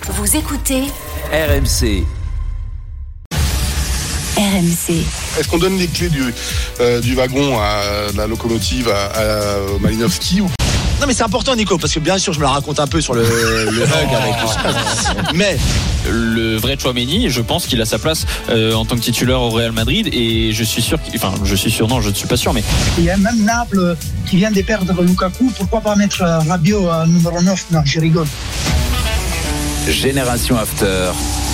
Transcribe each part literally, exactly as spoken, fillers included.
Vous écoutez R M C. R M C. Est-ce qu'on donne les clés du, euh, du wagon à la locomotive à, à Malinowski ou... Non mais c'est important Nico, parce que bien sûr je me la raconte un peu sur le, le hug avec le... Mais le vrai Tchouaméni, je pense qu'il a sa place euh, en tant que titulaire au Real Madrid, et je suis sûr, enfin je suis sûr, non je ne suis pas sûr, mais il y a même Naples qui vient de perdre Lukaku, pourquoi pas mettre Rabiot à numéro neuf? Non, je rigole. Génération After.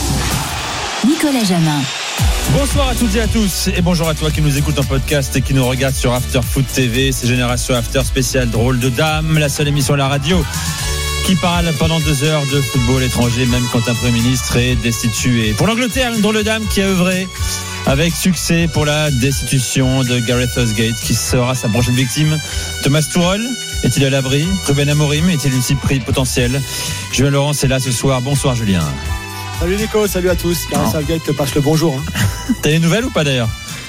Nicolas Jamin. Bonsoir à toutes et à tous, et bonjour à toi qui nous écoute en podcast et qui nous regarde sur After Foot T V. C'est Génération After spécial drôle de dame, la seule émission à la radio qui parle pendant deux heures de football étranger, même quand un Premier ministre est destitué. Pour l'Angleterre, une drôle de dame qui a œuvré avec succès pour la destitution de Gareth Southgate, qui sera sa prochaine victime. Thomas Tuchel est-il à l'abri? Ruben Amorim est-il une cible potentielle? Julien Laurence est là ce soir. Bonsoir Julien. Salut Nico, salut à tous. Gareth Southgate te passe le bonjour. Hein. T'as des nouvelles ou pas d'ailleurs?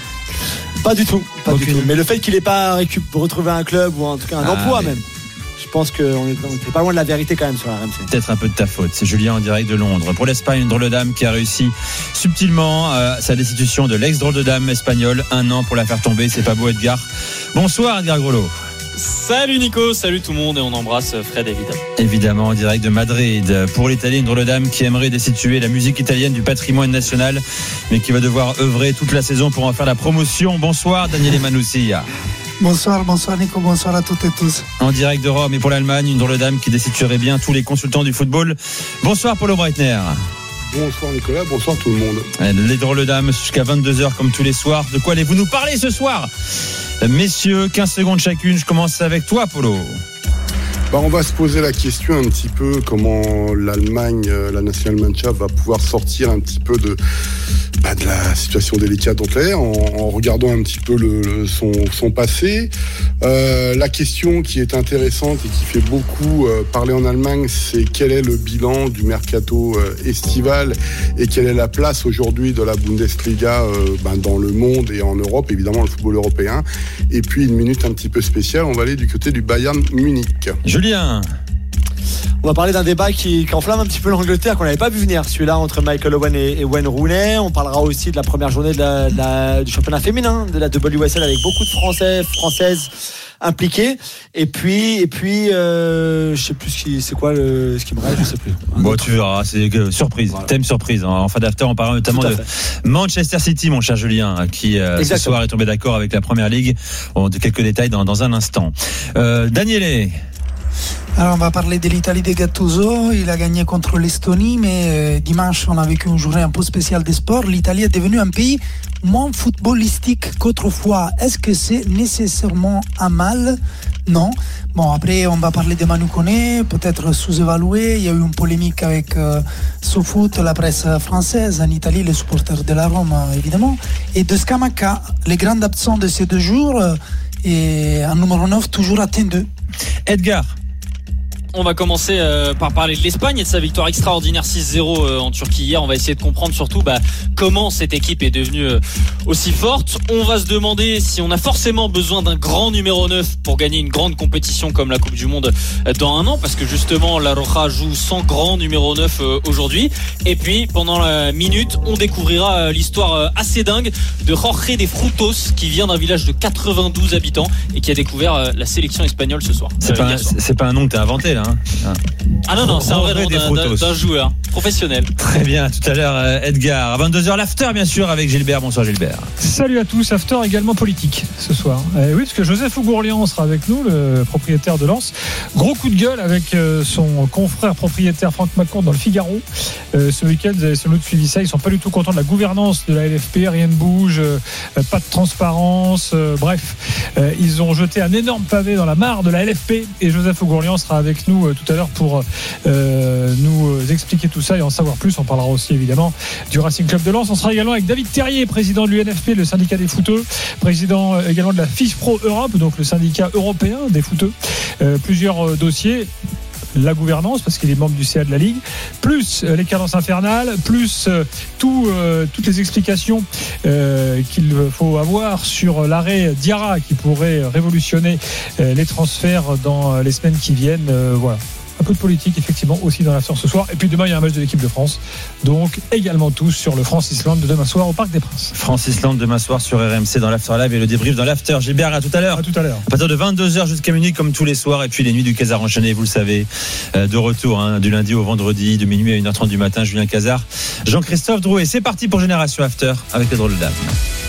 Pas du tout, pas okay. du tout. Mais le fait qu'il n'ait pas récup- retrouvé un club ou en tout cas un ah, emploi mais... même, je pense qu'on est pas loin de la vérité quand même sur la R M C. Peut-être un peu de ta faute. C'est Julien en direct de Londres. Pour l'Espagne, une drôle de dame qui a réussi subtilement euh, sa destitution de l'ex-drôle de dame espagnole. Un an pour la faire tomber. C'est pas beau, Edgar. Bonsoir Edgar Grolot. Salut Nico, salut tout le monde, et on embrasse Fred évidemment. Évidemment, en direct de Madrid. Pour l'Italie, une drôle de dame qui aimerait destituer la musique italienne du patrimoine national, mais qui va devoir œuvrer toute la saison pour en faire la promotion. Bonsoir Daniele Manussi. Bonsoir, bonsoir Nico, bonsoir à toutes et tous. En direct de Rome, et pour l'Allemagne, une drôle de dame qui destituerait bien tous les consultants du football. Bonsoir Paulo Breitner. Bonsoir Nicolas, bonsoir tout le monde. Les drôles de dames jusqu'à vingt-deux heures comme tous les soirs. De quoi allez-vous nous parler ce soir? Messieurs, quinze secondes chacune. Je commence avec toi, Polo. Bah, on va se poser la question un petit peu comment l'Allemagne, la Nationalmannschaft va pouvoir sortir un petit peu de, bah, de la situation délicate dont elle est en, en regardant un petit peu le, le, son, son passé. Euh, la question qui est intéressante et qui fait beaucoup euh, parler en Allemagne, c'est quel est le bilan du mercato euh, estival et quelle est la place aujourd'hui de la Bundesliga euh, bah, dans le monde et en Europe, évidemment le football européen. Et puis une minute un petit peu spéciale, on va aller du côté du Bayern Munich. Julien. On va parler d'un débat qui, qui enflamme un petit peu l'Angleterre, qu'on n'avait pas vu venir, celui-là entre Michael Owen et, et Wayne Rooney. On parlera aussi de la première journée de la, de la, du championnat féminin de la W S L avec beaucoup de Français, Françaises impliquées. Et puis, et puis, euh, je sais plus ce qui, c'est quoi le, ce qui me reste, je sais plus. Bon, tu verras, c'est que, surprise, voilà. Thème surprise. En fin d'after, on parlera notamment de Manchester City, mon cher Julien, qui euh, ce soir est tombé d'accord avec la Première Ligue. Bon, de quelques détails dans, dans un instant. Euh, Daniele. Alors on va parler de l'Italie de Gattuso. Il a gagné contre l'Estonie, mais euh, dimanche on a vécu une journée un peu spéciale des sports. L'Italie est devenue un pays moins footballistique qu'autrefois. Est-ce que c'est nécessairement un mal? Non. Bon, après on va parler de Manu Koné, peut-être sous-évalué. Il y a eu une polémique avec euh, SoFoot, la presse française, en Italie, les supporters de la Rome évidemment, et de Scamacca, les grands absents de ces deux jours, euh, et un numéro neuf toujours attendu. Edgar. On va commencer euh, par parler de l'Espagne et de sa victoire extraordinaire six zéro euh, en Turquie hier. On va essayer de comprendre surtout bah, comment cette équipe est devenue euh, aussi forte. On va se demander si on a forcément besoin d'un grand numéro neuf pour gagner une grande compétition comme la Coupe du Monde euh, dans un an, parce que justement La Roja joue sans grand numéro neuf euh, aujourd'hui. Et puis pendant la minute, on découvrira euh, l'histoire euh, assez dingue de Jorge de Frutos, qui vient d'un village de quatre-vingt-douze habitants et qui a découvert euh, la sélection espagnole ce soir. C'est, euh, pas, un, c'est pas un nom que t'as inventé là. Hein. Ah non, non, c'est un vrai nom d'un, d'un, d'un joueur professionnel. Très bien, tout à l'heure Edgar. À vingt-deux heures l'after bien sûr avec Gilbert. Bonsoir Gilbert. Salut à tous, after également politique ce soir. Euh, oui, parce que Joseph Ougourlian sera avec nous, le propriétaire de Lens. Gros coup de gueule avec euh, son confrère propriétaire Franck McCourt dans le Figaro. Euh, ce week-end, vous avez sans doute suivi ça, ils sont pas du tout contents de la gouvernance de la L F P, rien ne bouge, euh, pas de transparence, euh, bref. Euh, ils ont jeté un énorme pavé dans la mare de la L F P et Joseph Ougourlian sera avec nous euh, tout à l'heure pour euh, nous expliquer tout ça et en savoir plus. On parlera aussi évidemment du Racing Club de Lens. On sera également avec David Terrier, président de l'U N F P, le syndicat des footeux, président euh, également de la FISPro Europe, donc le syndicat européen des footeux. Euh, plusieurs euh, dossiers. La gouvernance, parce qu'il est membre du C A de la Ligue, plus euh, les cadences infernales, plus euh, tout, euh, toutes les explications euh, qu'il faut avoir sur l'arrêt Diarra qui pourrait révolutionner euh, les transferts dans les semaines qui viennent. Euh, voilà. Un peu peu de politique effectivement aussi dans l'after ce soir. Et puis demain il y a un match de l'équipe de France, donc également tous sur le France-Islande de demain soir au Parc des Princes. France-Islande demain soir sur R M C dans l'after live et le débrief dans l'after. Gilbert, à tout à l'heure. À tout à l'heure. À partir de vingt-deux heures jusqu'à minuit comme tous les soirs, et puis les nuits du Casar enchaînées, vous le savez, euh, de retour hein, du lundi au vendredi de minuit à une heure trente du matin. Julien Casar, Jean-Christophe Drouet. C'est parti pour Génération After avec les drôles de dames.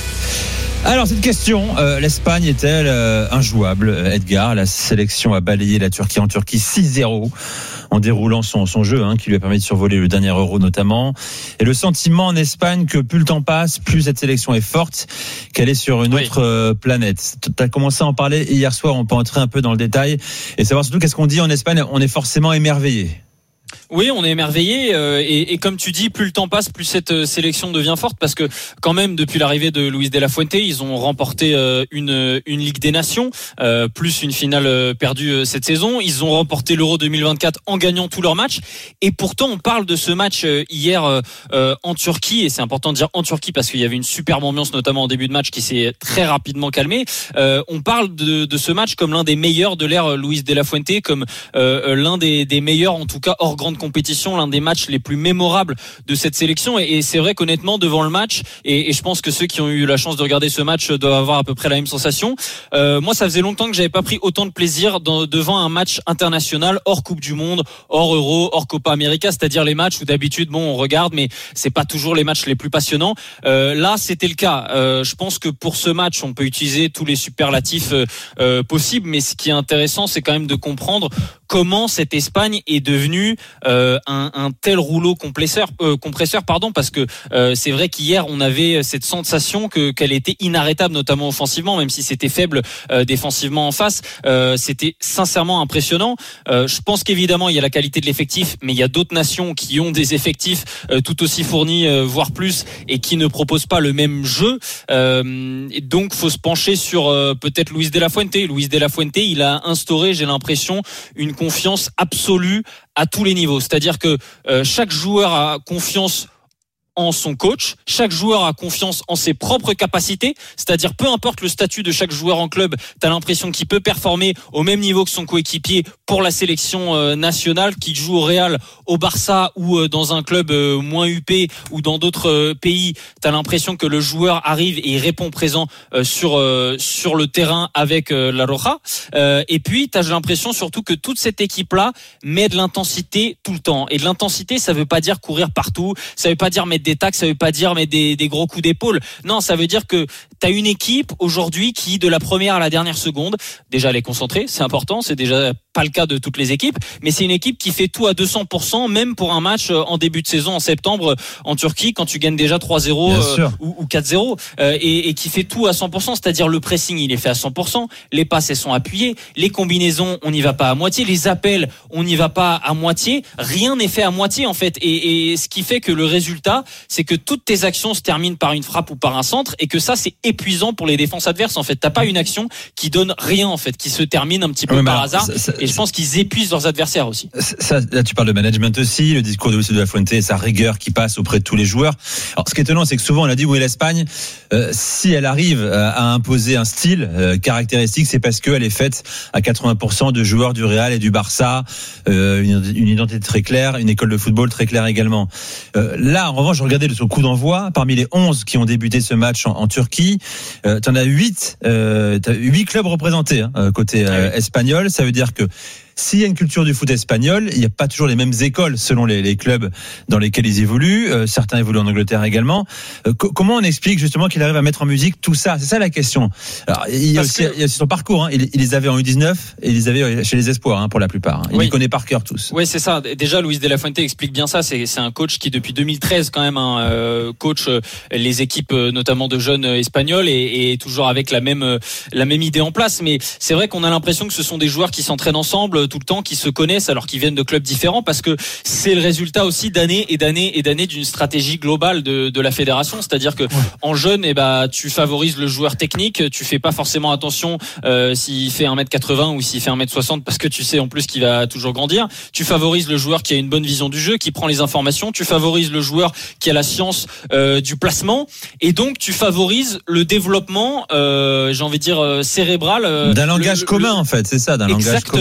Alors cette question, euh, l'Espagne est-elle euh, injouable? Edgar, la sélection a balayé la Turquie en Turquie six zéro en déroulant son, son jeu hein, qui lui a permis de survoler le dernier Euro notamment. Et le sentiment en Espagne que plus le temps passe, plus cette sélection est forte, qu'elle est sur une oui. autre euh, planète. Tu as commencé à en parler hier soir, on peut entrer un peu dans le détail et savoir surtout qu'est-ce qu'on dit en Espagne. On est forcément émerveillé. Oui, on est émerveillé euh, et, et comme tu dis, plus le temps passe, plus cette euh, sélection devient forte parce que quand même depuis l'arrivée de Luis de la Fuente, ils ont remporté euh, une une Ligue des Nations, euh, plus une finale euh, perdue euh, cette saison. Ils ont remporté l'Euro deux mille vingt-quatre en gagnant tous leurs matchs. Et pourtant, on parle de ce match euh, hier euh, euh, en Turquie et c'est important de dire en Turquie parce qu'il y avait une superbe ambiance, notamment en début de match, qui s'est très rapidement calmée. Euh, on parle de, de ce match comme l'un des meilleurs de l'ère Luis de la Fuente, comme euh, l'un des, des meilleurs, en tout cas hors grande compétition, l'un des matchs les plus mémorables de cette sélection. Et, et c'est vrai qu'honnêtement, devant le match, et, et je pense que ceux qui ont eu la chance de regarder ce match doivent avoir à peu près la même sensation. Euh, moi, ça faisait longtemps que j'avais pas pris autant de plaisir dans, devant un match international hors Coupe du Monde, hors Euro, hors Copa América, c'est-à-dire les matchs où d'habitude, bon, on regarde, mais c'est pas toujours les matchs les plus passionnants. Euh, là, c'était le cas. Euh, je pense que pour ce match, on peut utiliser tous les superlatifs euh, euh, possibles, mais ce qui est intéressant, c'est quand même de comprendre comment cette Espagne est devenue euh, un, un tel rouleau compresseur, euh, compresseur pardon, parce que euh, c'est vrai qu'hier on avait cette sensation que qu'elle était inarrêtable, notamment offensivement, même si c'était faible euh, défensivement en face. Euh, c'était sincèrement impressionnant. Euh, je pense qu'évidemment il y a la qualité de l'effectif, mais il y a d'autres nations qui ont des effectifs euh, tout aussi fournis, euh, voire plus, et qui ne proposent pas le même jeu. Euh, et donc faut se pencher sur euh, peut-être Luis de la Fuente. Luis de la Fuente, il a instauré, j'ai l'impression, une confiance absolue à tous les niveaux. C'est-à-dire que euh, chaque joueur a confiance en son coach, chaque joueur a confiance en ses propres capacités, c'est-à-dire peu importe le statut de chaque joueur en club, tu as l'impression qu'il peut performer au même niveau que son coéquipier pour la sélection euh, nationale, qu'il joue au Real, au Barça ou euh, dans un club euh, moins huppé ou dans d'autres euh, pays, tu as l'impression que le joueur arrive et il répond présent euh, sur euh, sur le terrain avec euh, la Roja. Euh, et puis tu as l'impression surtout que toute cette équipe-là met de l'intensité tout le temps. Et de l'intensité, ça veut pas dire courir partout, ça veut pas dire mettre des tacs, ça veut pas dire mettre des, des gros coups d'épaule. Non, ça veut dire que tu as une équipe aujourd'hui qui, de la première à la dernière seconde, déjà elle est concentrée, c'est important, c'est déjà pas le cas de toutes les équipes, mais c'est une équipe qui fait tout à deux cents pour cent, même pour un match en début de saison en septembre en Turquie, quand tu gagnes déjà trois zéro euh, ou, ou quatre zéro, euh, et, et qui fait tout à cent pour cent, c'est-à-dire le pressing il est fait à cent pour cent, les passes elles sont appuyées, les combinaisons on n'y va pas à moitié, les appels on n'y va pas à moitié, rien n'est fait à moitié en fait, et, et ce qui fait que le résultat, c'est que toutes tes actions se terminent par une frappe ou par un centre, et que ça c'est épuisant pour les défenses adverses en fait. T'as pas une action qui donne rien en fait, qui se termine un petit peu oui, par hasard, ça, ça, et je pense qu'ils épuisent leurs adversaires aussi. Ça, là tu parles de management aussi, le discours de Luis de la Fuente, sa rigueur qui passe auprès de tous les joueurs. Alors ce qui est étonnant, c'est que souvent on a dit oui, l'Espagne, euh, si elle arrive à imposer un style euh, caractéristique, c'est parce qu'elle est faite à quatre-vingts pour cent de joueurs du Real et du Barça, euh, une, une identité très claire, une école de football très claire également. Euh, là en revanche, je regardais le coup d'envoi, parmi les onze qui ont débuté ce match en, en Turquie, euh, tu en as huit, euh, t'as huit clubs représentés hein, côté euh, oui. espagnol. Ça veut dire que s'il y a une culture du foot espagnol, il n'y a pas toujours les mêmes écoles selon les, les clubs dans lesquels ils évoluent. Euh, certains évoluent en Angleterre également. Euh, co- comment on explique justement qu'il arrive à mettre en musique tout ça? C'est ça la question. Alors, il y a, aussi, que... il y a aussi son parcours. Hein. Il, il les avait en U dix-neuf et il les avait chez les Espoirs hein, pour la plupart. Hein. Il oui. les connaît par cœur tous. Oui, c'est ça. Déjà, Luis de la Fuente explique bien ça. C'est, c'est un coach qui, depuis deux mille treize, quand même, hein, euh, coach euh, les équipes, euh, notamment de jeunes euh, espagnols, et, et toujours avec la même euh, la même idée en place. Mais c'est vrai qu'on a l'impression que ce sont des joueurs qui s'entraînent ensemble euh, tout le temps, qui se connaissent alors qu'ils viennent de clubs différents, parce que c'est le résultat aussi d'années et d'années et d'années d'une stratégie globale de, de la fédération. C'est-à-dire que ouais. en jeune, eh ben, tu favorises le joueur technique, tu fais pas forcément attention euh, s'il fait un mètre quatre-vingts ou s'il fait un mètre soixante, parce que tu sais en plus qu'il va toujours grandir. Tu favorises le joueur qui a une bonne vision du jeu, qui prend les informations. Tu favorises le joueur qui a la science euh, du placement, et donc tu favorises le développement, euh, j'ai envie de dire euh, cérébral, euh, d'un langage le, commun le... en fait. C'est ça, d'un Exactement. langage commun à l'arrivée.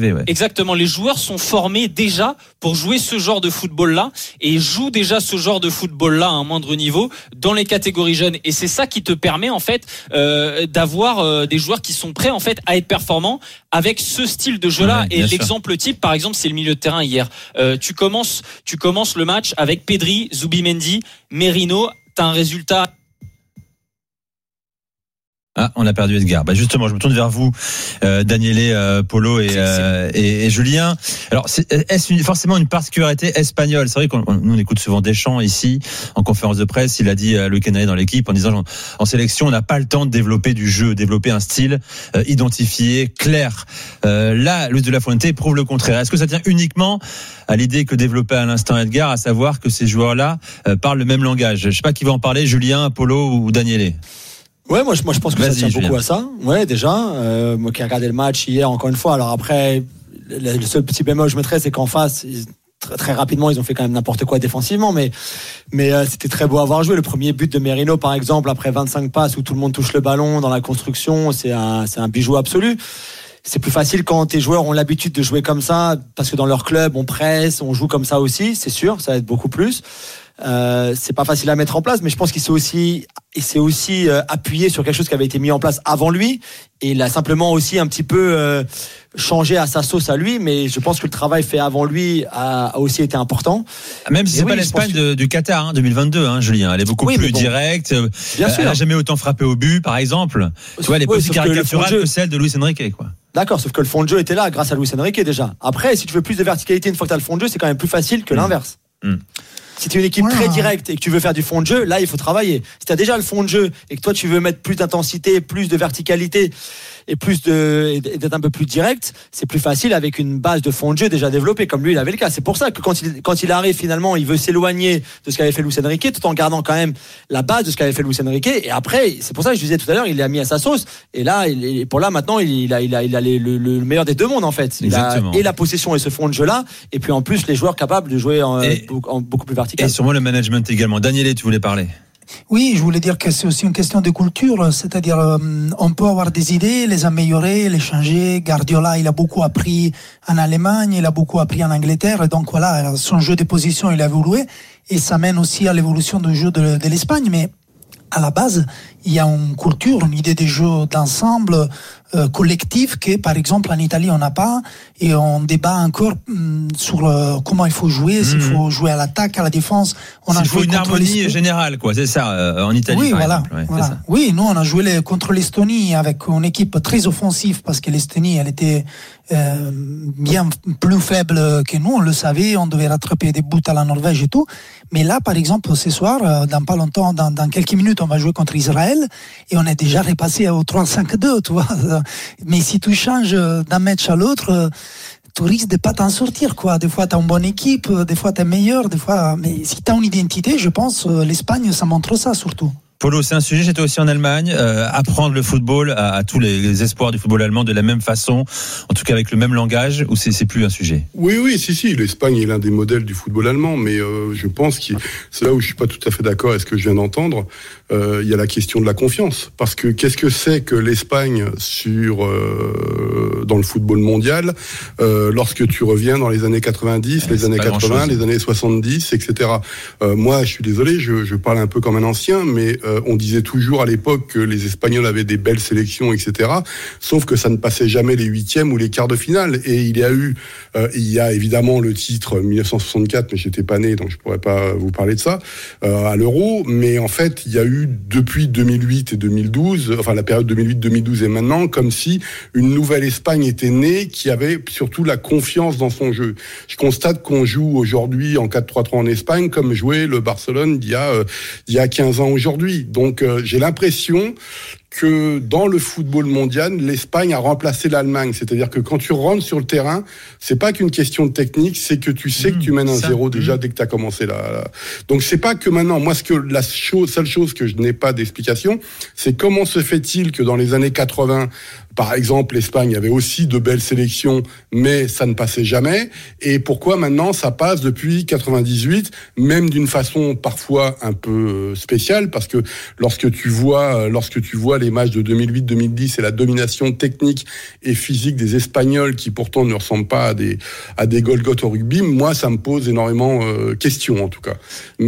arrivé. Ouais. Exactement, les joueurs sont formés déjà pour jouer ce genre de football-là et jouent déjà ce genre de football-là à un moindre niveau dans les catégories jeunes. Et c'est ça qui te permet en fait euh, d'avoir euh, des joueurs qui sont prêts en fait à être performants avec ce style de jeu-là. Ouais, et sûr. l'exemple type, par exemple, c'est le milieu de terrain hier. Euh, tu commences, tu commences le match avec Pedri, Zubimendi, Merino. T'as un résultat. Ah, on a perdu Edgar. Bah justement, je me tourne vers vous, euh, Daniele, euh, Polo et, euh, et, et Julien. Alors, c'est, est-ce une, forcément une particularité espagnole? C'est vrai qu'on nous on écoute souvent Deschamps ici en conférence de presse. Il a dit à Luis Enrique dans l'équipe en disant en sélection, on n'a pas le temps de développer du jeu, développer un style euh, identifié, clair. Euh, là, Luis de la Fuente prouve le contraire. Est-ce que ça tient uniquement à l'idée que développait à l'instant Edgar, à savoir que ces joueurs-là euh, parlent le même langage? Je sais pas qui va en parler, Julien, Polo ou Daniele. Ouais, moi je, moi je pense que Vas-y, ça tient Julien. beaucoup à ça. Ouais, déjà, euh, moi qui ai regardé le match hier, encore une fois. Alors après, le, le seul petit bémol que je mettrais, c'est qu'en face, ils, très, très rapidement, ils ont fait quand même n'importe quoi défensivement, mais mais euh, c'était très beau à voir jouer. Le premier but de Merino, par exemple, après vingt-cinq passes où tout le monde touche le ballon dans la construction, c'est un c'est un bijou absolu. C'est plus facile quand tes joueurs ont l'habitude de jouer comme ça, parce que dans leur club, on presse, on joue comme ça aussi, c'est sûr, ça va être beaucoup plus. Euh, c'est pas facile à mettre en place, mais je pense qu'il s'est aussi, il s'est aussi euh, appuyé sur quelque chose qui avait été mis en place avant lui, et il a simplement aussi un petit peu euh, changé à sa sauce à lui. Mais je pense que le travail fait avant lui a, a aussi été important. Même si Et c'est oui, pas je l'Espagne pense de, du Qatar hein, deux mille vingt-deux, hein, Julien. Elle est beaucoup Oui, plus mais bon. directe. Bien Elle sûr. n'a jamais autant frappé au but, par exemple. Tu vois, elle est Oui, pas aussi sauf que le caricaturale fond de que, jeu- celle de Luis Enrique, quoi. D'accord, sauf que le fond de jeu était là grâce à Luis Enrique déjà. Après, si tu veux plus de verticalité une fois que tu as le fond de jeu, c'est quand même plus facile que Mmh. l'inverse. Mmh. Si tu es une équipe Ouais. très directe et que tu veux faire du fond de jeu, là il faut travailler. Si tu as déjà le fond de jeu et que toi tu veux mettre plus d'intensité, plus de verticalité et plus de et d'être un peu plus direct, c'est plus facile avec une base de fond de jeu déjà développée, comme lui il avait le cas. C'est pour ça que quand il quand il arrive finalement, il veut s'éloigner de ce qu'avait fait Luis Enrique tout en gardant quand même la base de ce qu'avait fait Luis Enrique. Et après, c'est pour ça que je disais tout à l'heure, il l'a mis à sa sauce. Et là, il, et pour là maintenant, il, il a il a il a les- le, le meilleur des deux mondes en fait. Il a Exactement. et la possession et ce fond de jeu là, et puis en plus les joueurs capables de jouer en, Et- en beaucoup plus Et vertical. sûrement le management également. Daniele, tu voulais parler? Oui, je voulais dire que c'est aussi une question de culture, c'est-à-dire euh, on peut avoir des idées, les améliorer, les changer. Guardiola, il a beaucoup appris en Allemagne, il a beaucoup appris en Angleterre, et donc voilà, son jeu de position, il a évolué, et ça mène aussi à l'évolution du jeu de, de l'Espagne, mais à la base, il y a une culture, une idée de jeu d'ensemble euh, collectif que, par exemple, en Italie, on n'a pas, et on débat encore hum, sur euh, comment il faut jouer, s'il Mhm. faut jouer à l'attaque, à la défense. On Il a faut joué une contre harmonie les- générale, quoi. C'est ça, euh, en Italie, oui, par voilà, exemple. Ouais, voilà. c'est ça. Oui, nous, on a joué les- contre l'Estonie avec une équipe très offensive parce que l'Estonie, elle était euh, bien plus faible que nous. On le savait, on devait rattraper des buts à la Norvège et tout. Mais là, par exemple, ce soir, euh, dans pas longtemps, dans, dans quelques minutes, on va jouer contre Israël et on est déjà repassé au trois cinq deux, tu vois. Mais si tu changes d'un match à l'autre, euh, tu risques de pas t'en sortir, quoi. Des fois, tu as une bonne équipe, euh, des fois, tu es meilleur, des fois. Mais si tu as une identité, je pense, euh, l'Espagne, ça montre ça surtout. Polo, c'est un sujet, j'étais aussi en Allemagne, euh, apprendre le football à, à tous les, les espoirs du football allemand de la même façon, en tout cas avec le même langage, ou c'est, c'est plus un sujet? Oui, oui, si, si, l'Espagne est l'un des modèles du football allemand, mais euh, je pense que c'est là où je suis pas tout à fait d'accord avec ce que je viens d'entendre. Euh, il y a la question de la confiance, parce que qu'est-ce que c'est que l'Espagne sur euh, dans le football mondial euh, lorsque tu reviens dans les années quatre-vingt-dix, Ouais, les c'est années pas quatre-vingts, grand-chose. les années soixante-dix, et cetera. Euh, moi, je suis désolé, je, je parle un peu comme un ancien, mais euh, on disait toujours à l'époque que les Espagnols avaient des belles sélections, et cetera. Sauf que ça ne passait jamais les huitièmes ou les quarts de finale. Et il y a eu, euh, il y a évidemment le titre mille neuf cent soixante-quatre, mais j'étais pas né, donc je pourrais pas vous parler de ça, euh, à l'Euro. Mais en fait, il y a eu depuis deux mille huit et deux mille douze, enfin la période deux mille huit deux mille douze et maintenant, comme si une nouvelle Espagne était née, qui avait surtout la confiance dans son jeu. Je constate qu'on joue aujourd'hui en quatre trois trois en Espagne comme jouait le Barcelone d'il y a, euh, il y a quinze ans aujourd'hui. Donc euh, j'ai l'impression que dans le football mondial, l'Espagne a remplacé l'Allemagne. C'est-à-dire que quand tu rentres sur le terrain, c'est pas qu'une question de technique, c'est que tu sais Mmh, que tu mènes un ça, zéro déjà mmh. dès que tu as commencé là. là. Donc c'est pas que maintenant, moi ce que la chose, seule chose que je n'ai pas d'explication, c'est comment se fait-il que dans les années quatre-vingts, par exemple, l'Espagne avait aussi de belles sélections, mais ça ne passait jamais. Et pourquoi maintenant ça passe depuis quatre-vingt-dix-huit, même d'une façon parfois un peu spéciale, parce que lorsque tu vois, lorsque tu vois les matchs de deux mille huit deux mille dix et la domination technique et physique des Espagnols, qui pourtant ne ressemblent pas à des à des Golgoth au rugby, moi ça me pose énormément euh, question en tout cas.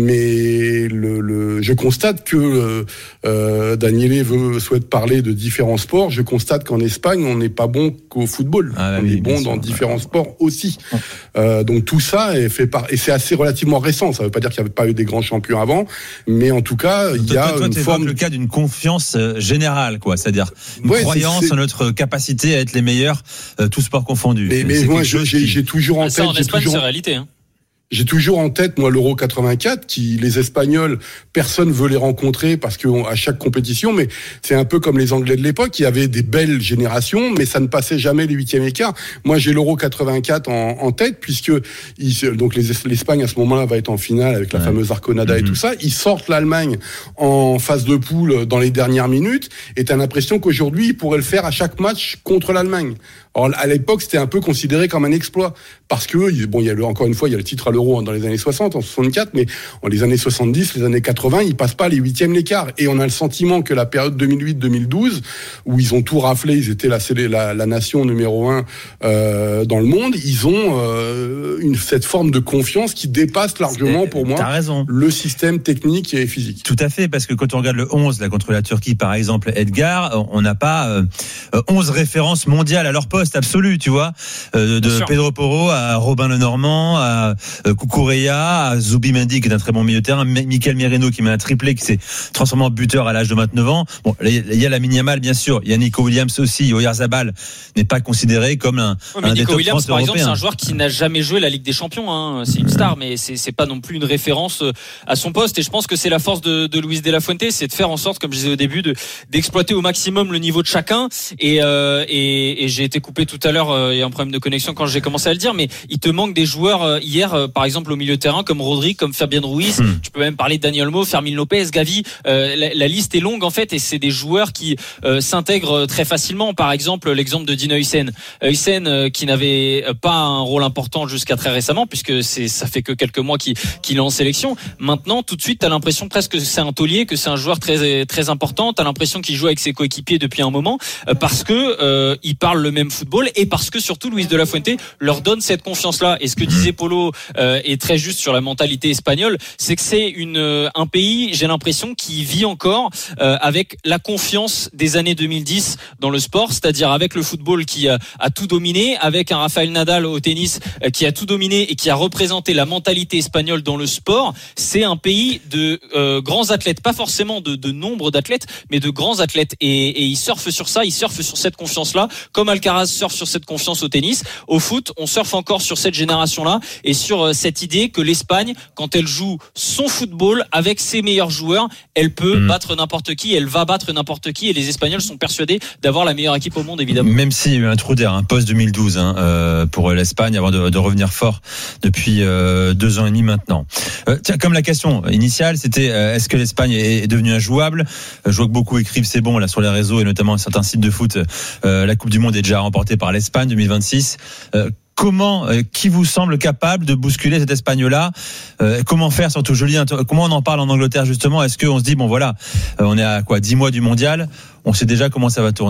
Mais le, le je constate que euh, Daniele veut souhaite parler de différents sports. Je constate qu'en Espagne on n'est pas bon qu'au football. Ah, on oui, est bon sûr, dans ouais. différents sports aussi. Euh, donc tout ça est fait par et c'est assez relativement récent. Ça ne veut pas dire qu'il n'y avait pas eu des grands champions avant, mais en tout cas il y a toi, une toi, forme le cas d'une confiance générale, quoi. C'est-à-dire une ouais, croyance c'est, c'est... en notre capacité à être les meilleurs, euh, tous sports confondus. Mais, mais moi j'ai, qui... j'ai toujours en ah, tête. Ça en Espagne toujours... c'est réalité. Hein. J'ai toujours en tête, moi, l'Euro quatre-vingt-quatre, qui, les Espagnols, personne veut les rencontrer parce que à chaque compétition, mais c'est un peu comme les Anglais de l'époque, qui avaient des belles générations, mais ça ne passait jamais les huitièmes écarts. Moi, j'ai l'Euro quatre-vingt-quatre en, en tête, puisque ils, donc les, l'Espagne, à ce moment-là, va être en finale avec la ouais. fameuse Arconada mm-hmm. et tout ça. Ils sortent l'Allemagne en phase de poule dans les dernières minutes, et t'as l'impression qu'aujourd'hui, ils pourraient le faire à chaque match contre l'Allemagne. Alors, à l'époque, c'était un peu considéré comme un exploit, parce que, bon, il y a le, encore une fois, il y a le titre à l'Euro dans les années soixante, en soixante-quatre, mais en les années soixante-dix, les années quatre-vingts, ils passent pas les huitièmes l'écart. Et on a le sentiment que la période deux mille huit deux mille douze, où ils ont tout raflé, ils étaient la, la, la nation numéro un euh, dans le monde, ils ont euh, une, cette forme de confiance qui dépasse largement, pour moi, le système technique et physique. Tout à fait, parce que quand on regarde le onze, là, contre la Turquie, par exemple, Edgar, on n'a pas euh, onze références mondiales à leur poste absolu, tu vois, euh, de Pedro Porro à Robin Lenormand, à euh, Cucurella, à Zubimendi qui est un très bon milieu de terrain, Mikel Merino qui met un triplé, qui s'est transformé en buteur à l'âge de vingt-neuf ans. Bon, il y a la Yamal bien sûr, il y a Nico Williams aussi. Oyarzabal n'est pas considéré comme un, oui, mais un Nico des top Williams, par exemple, européens. c'est un joueur qui n'a jamais joué la Ligue des Champions. Hein. C'est une star, mais c'est, c'est pas non plus une référence à son poste. Et je pense que c'est la force de, de Luis de la Fuente, c'est de faire en sorte, comme je disais au début, de, d'exploiter au maximum le niveau de chacun. Et, euh, et, et j'ai été coupé tout à l'heure. Euh, il y a un problème de connexion quand j'ai commencé à le dire, mais il te manque des joueurs euh, hier, euh, par exemple au milieu de terrain, comme Rodri, comme Fabian Ruiz. Hmm. Tu peux même parler de Dani Olmo, Fermín Lopez, Gavi. Euh, la, la liste est longue en fait, et c'est des joueurs qui euh, s'intègrent très facilement. Par exemple, l'exemple de Dino Hussein, Hussein euh, qui n'avait pas un rôle important jusqu'à très récemment, puisque c'est ça fait que quelques mois qu'il, qu'il est en sélection. Maintenant, tout de suite, t'as l'impression presque que c'est un taulier, que c'est un joueur très très important. T'as l'impression qu'il joue avec ses coéquipiers depuis un moment, euh, parce que euh, il parle le même football, et parce que surtout Luis de la Fuente leur donne cette confiance-là. Et ce que disait Polo euh, est très juste sur la mentalité espagnole, c'est que c'est une euh, un pays, j'ai l'impression, qui vit encore euh, avec la confiance des années deux mille dix dans le sport, c'est-à-dire avec le football qui a, a tout dominé, avec un Rafael Nadal au tennis euh, qui a tout dominé et qui a représenté la mentalité espagnole dans le sport. C'est un pays de euh, grands athlètes, pas forcément de, de nombre d'athlètes, mais de grands athlètes. Et, et ils surfent sur ça, ils surfent sur cette confiance-là, comme Alcaraz surfe sur cette confiance au tennis. Au foot, on surfe encore sur cette génération-là et sur euh, cette idée que l'Espagne, quand elle joue son football avec ses meilleurs joueurs, elle peut mmh. battre n'importe qui, elle va battre n'importe qui, et les Espagnols sont persuadés d'avoir la meilleure équipe au monde, évidemment. Même s'il y a eu un trou d'air, un post deux mille douze hein, euh, pour l'Espagne avant de, de revenir fort depuis euh, deux ans et demi maintenant. Euh, tiens, comme la question initiale, c'était euh, est-ce que l'Espagne est, est devenue injouable ? Je vois que beaucoup écrivent c'est bon là sur les réseaux et notamment certains sites de foot. Euh, la Coupe du Monde est déjà remportée par l'Espagne deux mille vingt-six. Euh, Comment, euh, qui vous semble capable de bousculer cette Espagne-là ? euh, Comment faire, surtout Julien ? Comment on en parle en Angleterre justement ? Est-ce qu'on se dit bon voilà, euh, on est à quoi dix mois du mondial, on sait déjà comment ça va tourner ?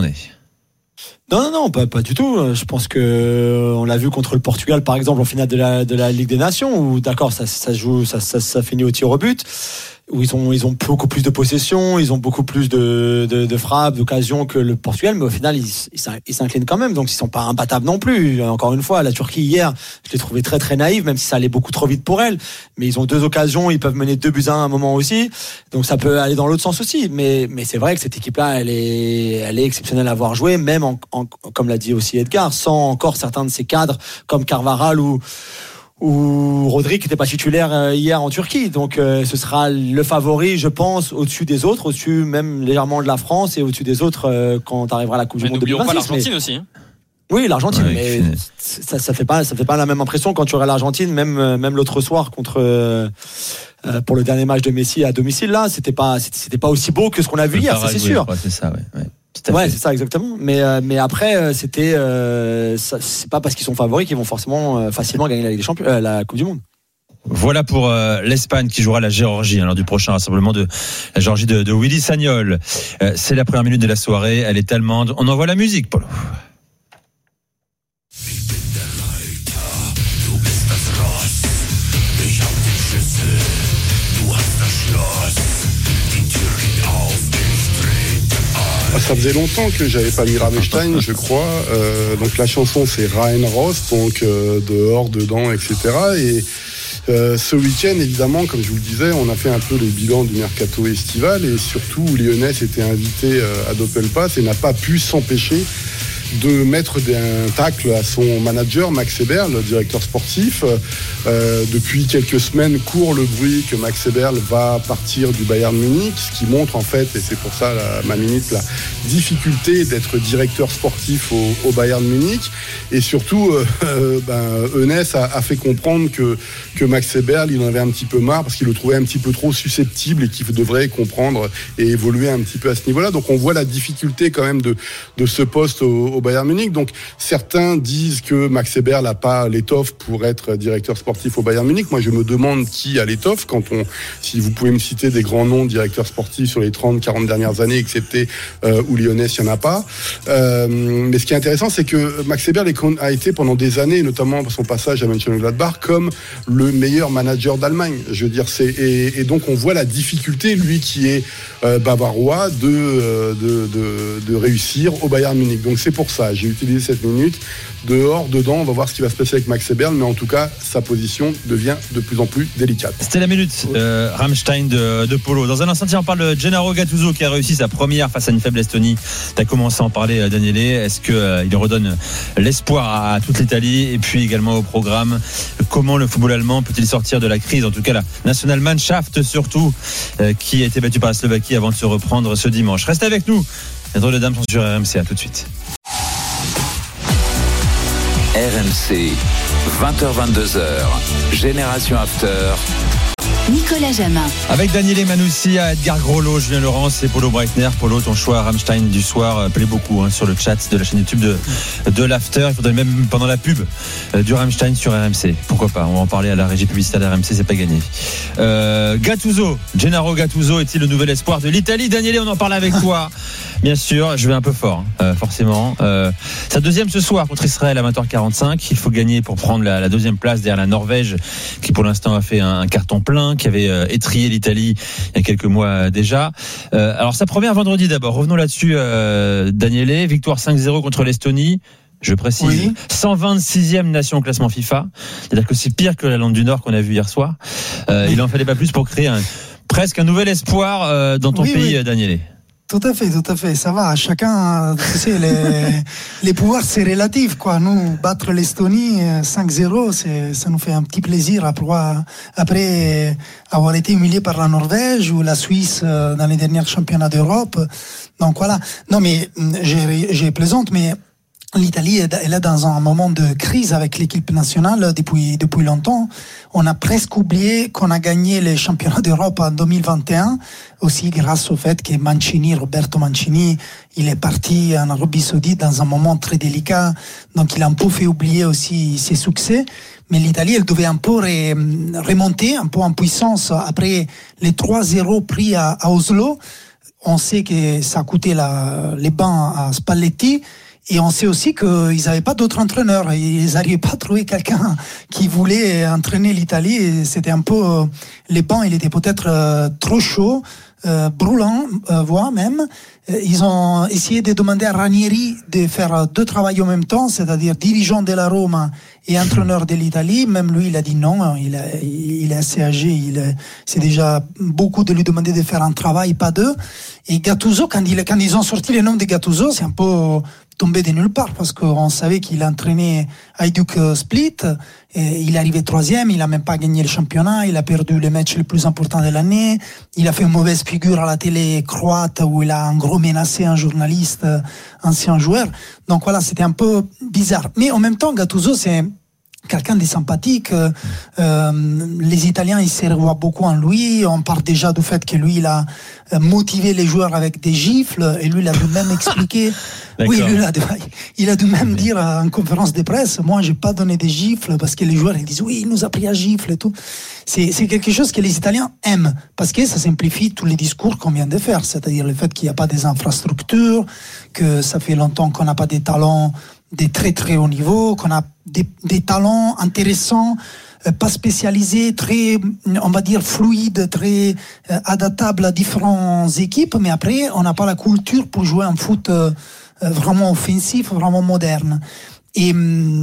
Non, non, non, pas, pas du tout. Je pense que on l'a vu contre le Portugal, par exemple, en finale de la, de la Ligue des Nations, où d'accord, ça, ça joue, ça, ça, ça finit au tir au but, où ils ont, ils ont beaucoup plus de possession, ils ont beaucoup plus de, de, de frappes, d'occasions que le Portugal, mais au final, ils, ils s'inclinent quand même, donc ils sont pas imbattables non plus. Encore une fois, la Turquie hier, je l'ai trouvé très très naïve, même si ça allait beaucoup trop vite pour elle, mais ils ont deux occasions, ils peuvent mener deux buts à un à un moment aussi, donc ça peut aller dans l'autre sens aussi. Mais, mais c'est vrai que cette équipe-là, elle est, elle est exceptionnelle à avoir joué, même en, en, comme l'a dit aussi Edgar, sans encore certains de ses cadres comme Carvajal ou ou Rodri qui n'était pas titulaire hier en Turquie. Donc euh, ce sera le favori, je pense, au-dessus des autres, au-dessus même légèrement de la France et au-dessus des autres euh, quand arrivera la Coupe mais du Monde deux mille vingt-six. N'oublions pas l'Argentine mais... aussi. Hein. Oui, l'Argentine, ouais, mais ça, ça fait pas, ça fait pas la même impression quand tu auras l'Argentine, même, même l'autre soir contre, euh, pour le dernier match de Messi à domicile là, c'était pas, c'était pas aussi beau que ce qu'on a vu le hier, ça c'est sûr. Ouais, c'est ça, ouais, ouais. Tout à Ouais, fait. c'est ça exactement. Mais euh, mais après euh, c'était euh, ça, c'est pas parce qu'ils sont favoris qu'ils vont forcément euh, facilement gagner la Ligue des Champions, euh, la Coupe du Monde. Voilà pour euh, l'Espagne qui jouera la Géorgie hein, lors du prochain rassemblement de la Géorgie de, de Willy Sagnol. Euh, c'est la première minute de la soirée, elle est allemande. On envoie la musique, Polo. Ça faisait longtemps que j'avais pas mis Rammstein, je crois. Euh, donc la chanson c'est Rein Rost, donc euh, dehors, dedans, et cetera. Et euh, ce week-end, évidemment, comme je vous le disais, on a fait un peu le bilan du mercato estival et surtout Lyonnais était invité euh, à Doppelpass et n'a pas pu s'empêcher de mettre un tacle à son manager Max Eberl, le directeur sportif. Euh, depuis quelques semaines court le bruit que Max Eberl va partir du Bayern Munich, ce qui montre en fait, et c'est pour ça la, ma minute, la difficulté d'être directeur sportif au, au Bayern Munich. Et surtout, euh, ben, Eunès a, a fait comprendre que, que Max Eberl, il en avait un petit peu marre parce qu'il le trouvait un petit peu trop susceptible et qu'il devrait comprendre et évoluer un petit peu à ce niveau-là. Donc on voit la difficulté quand même de, de ce poste au, au Bayern Munich. Donc certains disent que Max Eberl n'a pas l'étoffe pour être directeur sportif au Bayern Munich. Moi je me demande qui a l'étoffe. Quand on, si vous pouvez me citer des grands noms de directeurs sportifs sur les trente quarante dernières années, excepté euh, où Lyonnais, il n'y en a pas. Euh, mais ce qui est intéressant, c'est que Max Eberl a été pendant des années, notamment son passage à Mönchengladbach, comme le meilleur manager d'Allemagne. Je veux dire, c'est et, et donc on voit la difficulté, lui qui est euh, bavarois, de, euh, de de de réussir au Bayern Munich. Donc c'est pour ça, j'ai utilisé cette minute. Dehors, dedans, on va voir ce qui va se passer avec Max Eberl, mais en tout cas, sa position devient de plus en plus délicate. C'était la minute euh, Rammstein de, de Polo. Dans un instant, on parle de Gennaro Gattuso qui a réussi sa première face à une faible Estonie. Tu as commencé à en parler, Daniele. Est-ce qu'il euh, redonne l'espoir à, à toute l'Italie et puis également au programme? Comment le football allemand peut-il sortir de la crise? En tout cas, la Nationalmannschaft surtout, euh, qui a été battue par la Slovaquie avant de se reprendre ce dimanche. Reste avec nous. Les drôles de dames sont sur R M C. À tout de suite. R M C, vingt heures vingt-deux heures, Génération After. Nicolas Jamin. Avec Daniele Manoussia, Edgar Grolot, Julien Laurence et Polo Breitner. Polo, ton choix Rammstein du soir euh, plaît beaucoup hein, sur le chat de la chaîne YouTube de, de l'After. Il faudrait même pendant la pub euh, du Rammstein sur R M C. Pourquoi pas? On va en parler à la régie publicitaire de R M C, c'est pas gagné. Euh, Gattuso, Gennaro Gattuso est-il le nouvel espoir de l'Italie? Daniele, on en parle avec toi. Bien sûr, je vais un peu fort, hein, euh, forcément. Euh, sa deuxième ce soir contre Israël à vingt heures quarante-cinq. Il faut gagner pour prendre la, la deuxième place derrière la Norvège, qui pour l'instant a fait un, un carton plein, qui avait euh, étrillé l'Italie il y a quelques mois euh, déjà. Euh, alors sa première vendredi d'abord. Revenons là-dessus, euh, Daniele. Victoire cinq zéro contre l'Estonie. Je précise, oui. cent vingt-sixième nation au classement FIFA. C'est-à-dire que c'est pire que la Lande du Nord qu'on a vu hier soir. Euh, il en fallait pas plus pour créer un, presque un nouvel espoir euh, dans ton oui, pays, oui. Daniele. Tout à fait, tout à fait. Ça va. Chacun, tu sais, les, les pouvoirs, c'est relatif, quoi. Nous, battre l'Estonie cinq zéro, c'est, ça nous fait un petit plaisir après, après avoir été humilié par la Norvège ou la Suisse dans les derniers championnats d'Europe. Donc voilà. Non, mais j'ai, j'ai plaisante, mais l'Italie elle est dans un moment de crise avec l'équipe nationale depuis depuis longtemps. On a presque oublié qu'on a gagné les championnats d'Europe en deux mille vingt et un, aussi grâce au fait que Mancini, Roberto Mancini, il est parti en Arabie Saoudite dans un moment très délicat, donc il a un peu fait oublier aussi ses succès. Mais l'Italie, elle devait un peu remonter, un peu en puissance après les trois zéro pris à, à Oslo. On sait que ça a coûté la, les bancs à Spalletti. Et on sait aussi qu'ils n'avaient pas d'autres entraîneurs. Ils n'arrivaient pas à trouver quelqu'un qui voulait entraîner l'Italie. Et c'était un peu... Les bancs, il était peut-être euh, trop chaud, euh, brûlant, euh, voire même. Ils ont essayé de demander à Ranieri de faire deux travails en même temps, c'est-à-dire dirigeant de la Roma et entraîneur de l'Italie. Même lui, il a dit non, il, a, il est assez âgé, il est, c'est déjà beaucoup de lui demander de faire un travail, pas deux. Et Gattuso, quand, il, quand ils ont sorti le nom de Gattuso, c'est un peu tombé de nulle part, parce qu'on savait qu'il entraînait Hajduk Split, et il est arrivé troisième, il n'a même pas gagné le championnat, il a perdu les matchs les plus importants de l'année, il a fait une mauvaise figure à la télé croate où il a en gros menacé un journaliste, ancien joueur. Donc voilà, c'était un peu bizarre. Mais en même temps, Gattuso, c'est quelqu'un de sympathique. Euh, euh, les Italiens, ils se revoient beaucoup en lui. On parle déjà du fait que lui, il a motivé les joueurs avec des gifles. Et lui, il a dû même expliquer. Oui, lui, il a, dû, il a dû même dire en conférence de presse, moi, j'ai pas donné des gifles parce que les joueurs, ils disent, oui, il nous a pris à gifle et tout. C'est, c'est quelque chose que les Italiens aiment parce que ça simplifie tous les discours qu'on vient de faire. C'est-à-dire le fait qu'il n'y a pas des infrastructures, que ça fait longtemps qu'on n'a pas des talents de très très haut niveau, qu'on a des, des talents intéressants, euh, pas spécialisés, très, on va dire, fluides, très euh, adaptables à différentes équipes, mais après, on n'a pas la culture pour jouer un foot euh, vraiment offensif, vraiment moderne. Et,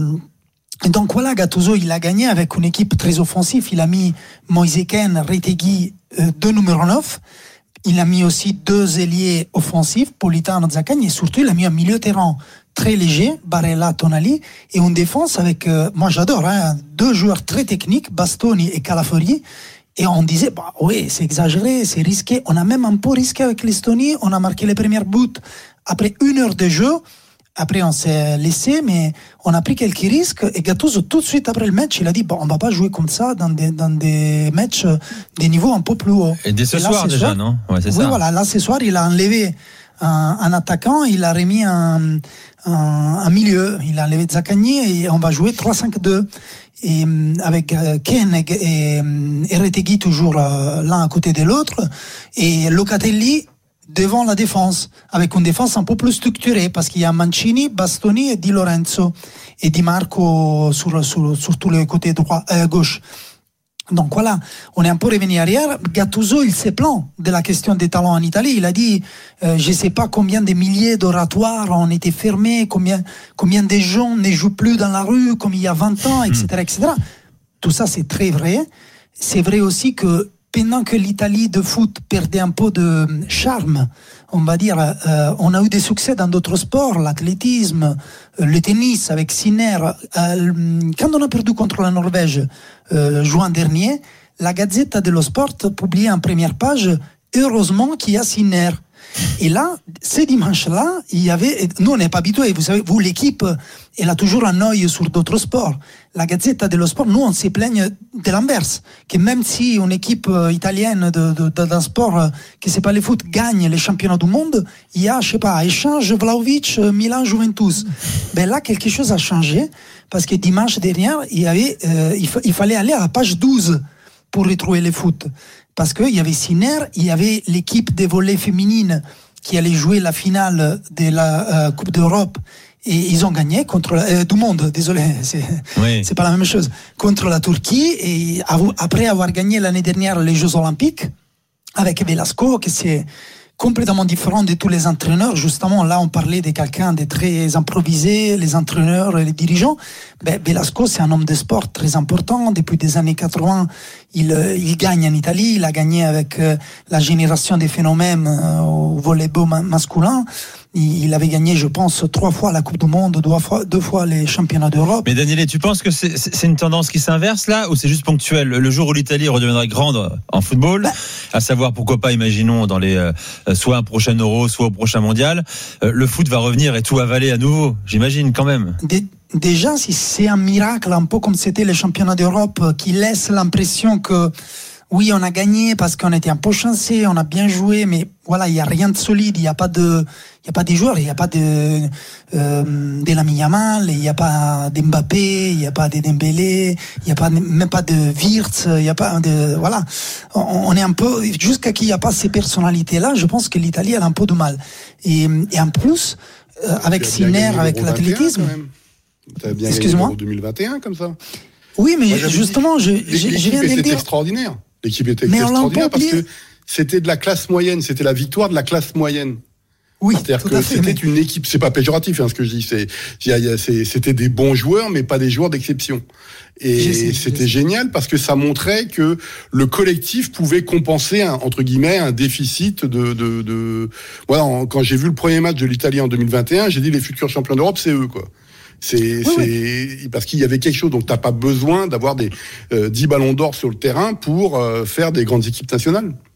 et donc voilà, Gattuso, il a gagné avec une équipe très offensive. Il a mis Moise Kean, Retegui, euh, deux numéro neuf. Il a mis aussi deux ailiers offensifs, Politano, Zaccagni, et surtout, il a mis un milieu terrain très léger, Barella, Tonali, et une défense avec, euh, moi j'adore, hein, deux joueurs très techniques, Bastoni et Calafiori. Et on disait, bah oui, c'est exagéré, c'est risqué. On a même un peu risqué avec l'Estonie. On a marqué les premiers buts après une heure de jeu. Après, on s'est laissé, mais on a pris quelques risques. Et Gattuso, tout de suite après le match, il a dit, bon, on ne va pas jouer comme ça dans des, dans des matchs, des niveaux un peu plus hauts. Et dès ce et là, soir déjà, soir, non ouais, c'est Oui, ça. Voilà. Là, ce soir, il a enlevé un, un attaquant, il a remis un, un, un milieu. Il a enlevé Zaccagni et on va jouer trois cinq deux. Et avec Kean et, et, et Retegui toujours euh, l'un à côté de l'autre. Et Locatelli devant la défense, avec une défense un peu plus structurée, parce qu'il y a Mancini, Bastoni et Di Lorenzo, et Di Marco sur, sur, sur tous les côtés droit, euh, gauche. Donc voilà, on est un peu revenu arrière. Gattuso, il s'est plaint de la question des talents en Italie. Il a dit, euh, je ne sais pas combien de milliers d'oratoires ont été fermés, combien, combien de gens ne jouent plus dans la rue comme il y a vingt ans, et cetera, et cetera. Tout ça, c'est très vrai. C'est vrai aussi que pendant que l'Italie de foot perdait un peu de charme, on va dire, euh, on a eu des succès dans d'autres sports, l'athlétisme, euh, le tennis avec Sinner. Euh, quand on a perdu contre la Norvège, euh, juin dernier, la Gazzetta dello Sport publiait en première page « Heureusement qu'il y a Sinner ». Et là, ce dimanche-là, il y avait, nous on n'est pas habitués, vous savez, vous l'équipe, elle a toujours un œil sur d'autres sports. La Gazzetta dello Sport, nous on se plaigne de l'inverse, que même si une équipe italienne de, de, de, d'un sport qui c'est pas le foot gagne les championnats du monde, il y a, je sais pas, échange Vlahovic, Milan, Juventus. Ben là, quelque chose a changé, parce que dimanche dernier, il y avait, euh, il, fa- il fallait aller à la page douze pour retrouver le foot. Parce qu'il y avait Sinner, il y avait l'équipe de volley féminine qui allait jouer la finale de la euh, Coupe d'Europe et ils ont gagné contre la, euh, du monde, désolé, c'est, oui. c'est pas la même chose, contre la Turquie et après avoir gagné l'année dernière les Jeux Olympiques avec Velasco, qui c'est complètement différent de tous les entraîneurs. Justement, là, on parlait de quelqu'un de très improvisé, les entraîneurs et les dirigeants. Ben, Velasco, c'est un homme de sport très important. Depuis des années quatre-vingts, il, il gagne en Italie. Il a gagné avec euh, la génération des phénomènes euh, au volley-ball ma- masculin. Il, il avait gagné, je pense, trois fois la Coupe du Monde, deux fois, deux fois les championnats d'Europe. Mais Daniele, tu penses que c'est, c'est une tendance qui s'inverse là, ou c'est juste ponctuel? Le jour où l'Italie redeviendrait grande en football, ben, à savoir, pourquoi pas, imaginons, dans les euh, soit un prochain Euro, soit au prochain Mondial, euh, le foot va revenir et tout avaler à nouveau, j'imagine quand même. Des, déjà, si c'est un miracle, un peu comme c'était les championnats d'Europe, qui laisse l'impression que oui, on a gagné parce qu'on était un peu chanceux, on a bien joué, mais voilà, il n'y a rien de solide, il n'y a pas de, il y a pas des joueurs, il n'y a pas de, euh, de Lamine Yamal, il n'y a pas d'Mbappé, il n'y a pas de Dembélé, il n'y a pas, même pas de Wirtz, il n'y a pas de, voilà. On, on est un peu, jusqu'à qu'il n'y a pas ces personnalités-là, je pense que l'Italie a un peu de mal. Et, et en plus, euh, avec Sinner, avec l'athlétisme. T'as bien Excuse-moi. Gagné en deux mille vingt et un comme ça. Oui, mais Moi, justement, je, je, je viens de le dire. L'équipe était extraordinaire. L'équipe était mais extraordinaire parce que c'était de la classe moyenne, c'était la victoire de la classe moyenne. Oui, c'est-à-dire tout que à fait, c'était mais... une équipe, c'est pas péjoratif hein, ce que je dis, c'est, y a, y a, c'est, c'était des bons joueurs, mais pas des joueurs d'exception. Et sais, c'était génial parce que ça montrait que le collectif pouvait compenser un, entre guillemets un déficit de. de, de... Voilà, quand j'ai vu le premier match de l'Italie en deux mille vingt et un, j'ai dit les futurs champions d'Europe, c'est eux quoi. C'est, oui, c'est oui. Parce qu'il y avait quelque chose, donc t'as pas besoin d'avoir des euh, dix ballons d'or sur le terrain pour euh, faire des grandes équipes nationales.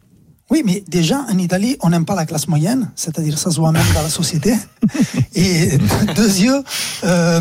Oui, mais déjà, en Italie, on n'aime pas la classe moyenne, c'est-à-dire ça se voit même dans la société. Et deuxième, euh,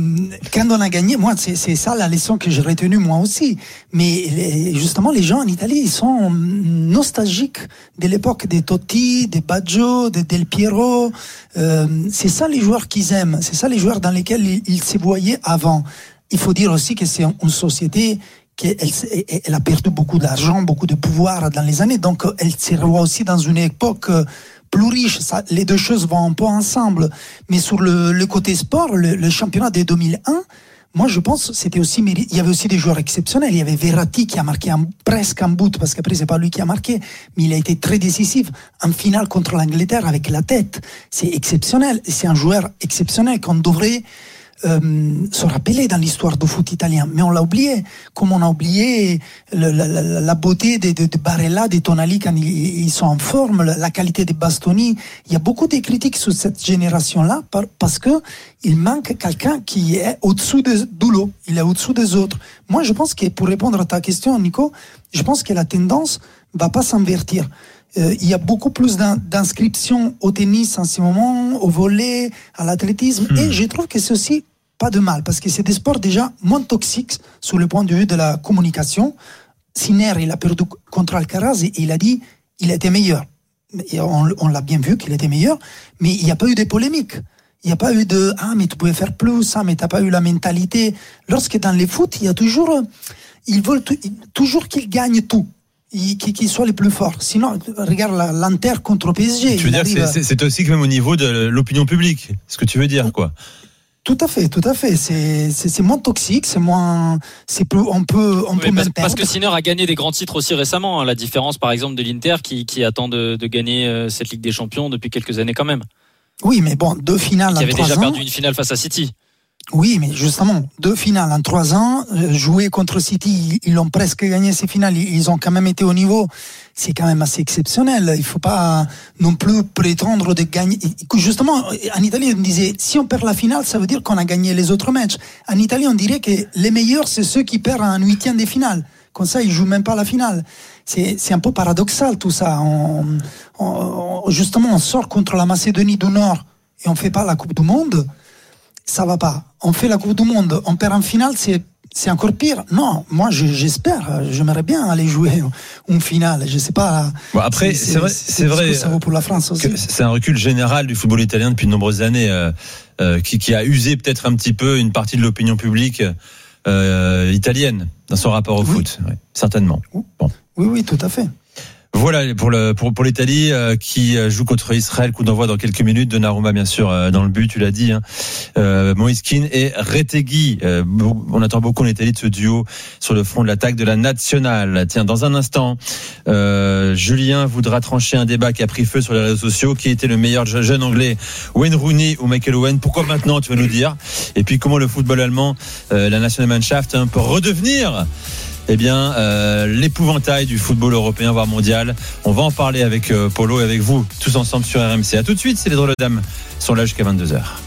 quand on a gagné, moi, c'est, c'est ça la leçon que j'ai retenue moi aussi. Mais les, justement, les gens en Italie, ils sont nostalgiques de l'époque des Totti, des Baggio, des Del Piero. Euh, c'est ça les joueurs qu'ils aiment, c'est ça les joueurs dans lesquels ils, ils se voyaient avant. Il faut dire aussi que c'est une société qu'elle elle a perdu beaucoup d'argent, beaucoup de pouvoir dans les années, donc elle se revoit aussi dans une époque plus riche. Ça, les deux choses vont un peu ensemble. Mais sur le, le côté sport, le, le championnat de deux mille un, moi je pense que c'était aussi il y avait aussi des joueurs exceptionnels. Il y avait Verratti qui a marqué un, presque un but, parce qu'après c'est pas lui qui a marqué, mais il a été très décisif en finale contre l'Angleterre avec la tête. C'est exceptionnel. C'est un joueur exceptionnel qu'on devrait Euh, se rappeler dans l'histoire du foot italien, mais on l'a oublié, comme on a oublié le, la, la, la beauté de, de, de Barella, de Tonali quand ils, ils sont en forme, la, la qualité de Bastoni. Il y a beaucoup de critiques sur cette génération-là par, parce que il manque quelqu'un qui est au-dessous de, de l'eau, il est au-dessous des autres. Moi, je pense que pour répondre à ta question, Nico, je pense que la tendance va pas s'invertir. Euh, il y a beaucoup plus d'in- d'inscriptions au tennis en ce moment, au volley, à l'athlétisme, mmh. et je trouve que c'est aussi pas de mal, parce que c'est des sports déjà moins toxiques sur le point de vue de la communication. Sinner, il a perdu contre Alcaraz et il a dit il était meilleur. Et on, on l'a bien vu qu'il était meilleur, mais il n'y a pas eu de polémique. Il n'y a pas eu de ah mais tu pouvais faire plus, ah mais t'as pas eu la mentalité. Lorsque dans les foot, il y a toujours ils veulent t- toujours qu'ils gagnent tout. Qu'ils soient les plus forts. Sinon, regarde la, l'Inter contre P S G. Tu veux dire que c'est, c'est aussi quand même au niveau de l'opinion publique, ce que tu veux dire, quoi. Tout à fait, tout à fait. C'est, c'est, c'est moins toxique, c'est moins, c'est plus, on peut, on oui, peut parce, même parce que Sinner a gagné des grands titres aussi récemment. Hein, la différence, par exemple, de l'Inter qui, qui attend de, de gagner euh, cette Ligue des Champions depuis quelques années quand même. Oui, mais bon, deux finales en trois ans. Qui avait déjà perdu une finale face à City. Oui, mais justement, deux finales en trois ans, euh, jouer contre City, ils ont presque gagné ces finales, ils ont quand même été au niveau. C'est quand même assez exceptionnel. Il faut pas non plus prétendre de gagner. Justement, en Italie, on disait, si on perd la finale, ça veut dire qu'on a gagné les autres matchs. En Italie, on dirait que les meilleurs, c'est ceux qui perdent en huitième de finale. Comme ça, ils jouent même pas la finale. C'est, c'est un peu paradoxal tout ça. On, on, justement, on sort contre la Macédonie du Nord et on fait pas la Coupe du Monde. Ça va pas. On fait la Coupe du Monde, on perd en finale, c'est c'est encore pire. Non, moi je, j'espère, j'aimerais bien aller jouer une finale. Je sais pas. Bon, après, c'est, c'est vrai, c'est, c'est vrai. Ça vaut pour la France aussi. C'est un recul général du football italien depuis de nombreuses années, euh, euh, qui, qui a usé peut-être un petit peu une partie de l'opinion publique euh, italienne dans son rapport au oui. foot, ouais, certainement. Bon. Oui, oui, tout à fait. Voilà pour le pour pour l'Italie euh, qui joue contre Israël, coup d'envoi dans quelques minutes. Donnarumma bien sûr euh, dans le but, tu l'as dit. Hein. Euh, Moïse Kean et Retegui. Euh, on attend beaucoup en Italie de ce duo sur le front de l'attaque de la nationale. Tiens, dans un instant, euh, Julien voudra trancher un débat qui a pris feu sur les réseaux sociaux. Qui était le meilleur jeune anglais, Wayne Rooney ou Michael Owen? Pourquoi maintenant, tu vas nous dire? Et puis comment le football allemand, euh, la Nationalmannschaft, hein, peut redevenir eh bien, euh, l'épouvantail du football européen, voire mondial. On va en parler avec euh, Polo et avec vous, tous ensemble sur R M C. À tout de suite, c'est les drôles de dames. Ils sont là jusqu'à vingt-deux heures.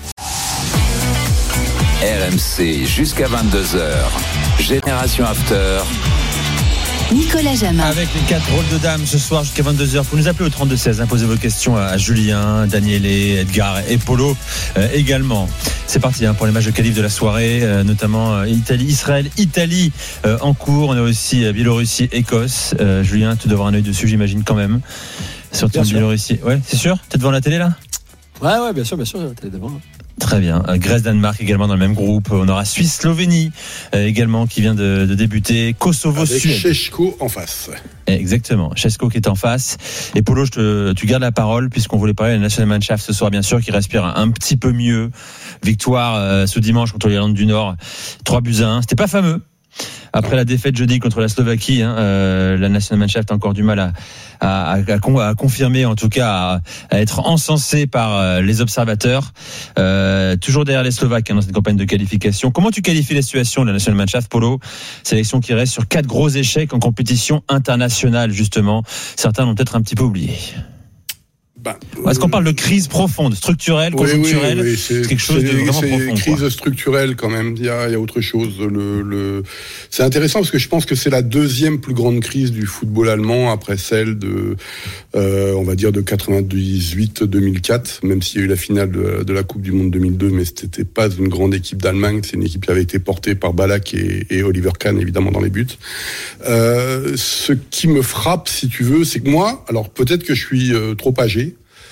R M C jusqu'à vingt-deux heures. Génération After. Nicolas Jamin. Avec les quatre rôles de dames ce soir jusqu'à vingt-deux heures. Vous nous appelez au trente-deux seize. Hein, posez vos questions à Julien, Daniele, Edgar et Polo euh, également. C'est parti hein, pour les matchs de qualif de la soirée, euh, notamment euh, Italie, Israël, Italie euh, en cours. On a aussi euh, Biélorussie, Écosse. Euh, Julien, tu dois avoir un œil dessus, j'imagine quand même. Surtout en Biélorussie. Ouais, c'est sûr. T'es devant la télé là? Ouais, ouais, bien sûr, bien sûr. La télé devant. Très bien. Grèce-Danemark également dans le même groupe. On aura Suisse-Slovénie euh, également qui vient de, de débuter. Kosovo-Suède. Avec Šeško en face. Exactement. Šeško qui est en face. Et Polo, je te, tu gardes la parole puisqu'on voulait parler de la Nationalmannschaft ce soir, bien sûr, qui respire un, un petit peu mieux. Victoire euh, ce dimanche contre l'Irlande du Nord. trois buts à un. C'était pas fameux. Après la défaite jeudi contre la Slovaquie, hein, euh, la Nationalmannschaft a encore du mal à, à, à, à confirmer, en tout cas à, à être encensée par euh, les observateurs. Euh, toujours derrière les Slovaques hein, dans cette campagne de qualification. Comment tu qualifies la situation de la Nationalmannschaft, Polo? Sélection qui reste sur quatre gros échecs en compétition internationale, justement. Certains l'ont peut-être un petit peu oublié. Ben, Est-ce qu'on parle de crise profonde, structurelle, conjoncturelle? Oui, oui, oui, c'est, c'est quelque chose c'est, de vraiment c'est profond. C'est une crise quoi. structurelle quand même. Il y a, il y a autre chose. Le, le... C'est intéressant parce que je pense que c'est la deuxième plus grande crise du football allemand après celle de, euh, on va dire de quatre-vingt-dix-huit deux mille quatre, même s'il y a eu la finale de, de la Coupe du Monde deux mille deux, mais c'était pas une grande équipe d'Allemagne. C'est une équipe qui avait été portée par Ballack et, et Oliver Kahn évidemment dans les buts. Euh, ce qui me frappe, si tu veux, c'est que moi, alors peut-être que je suis euh, trop âgé.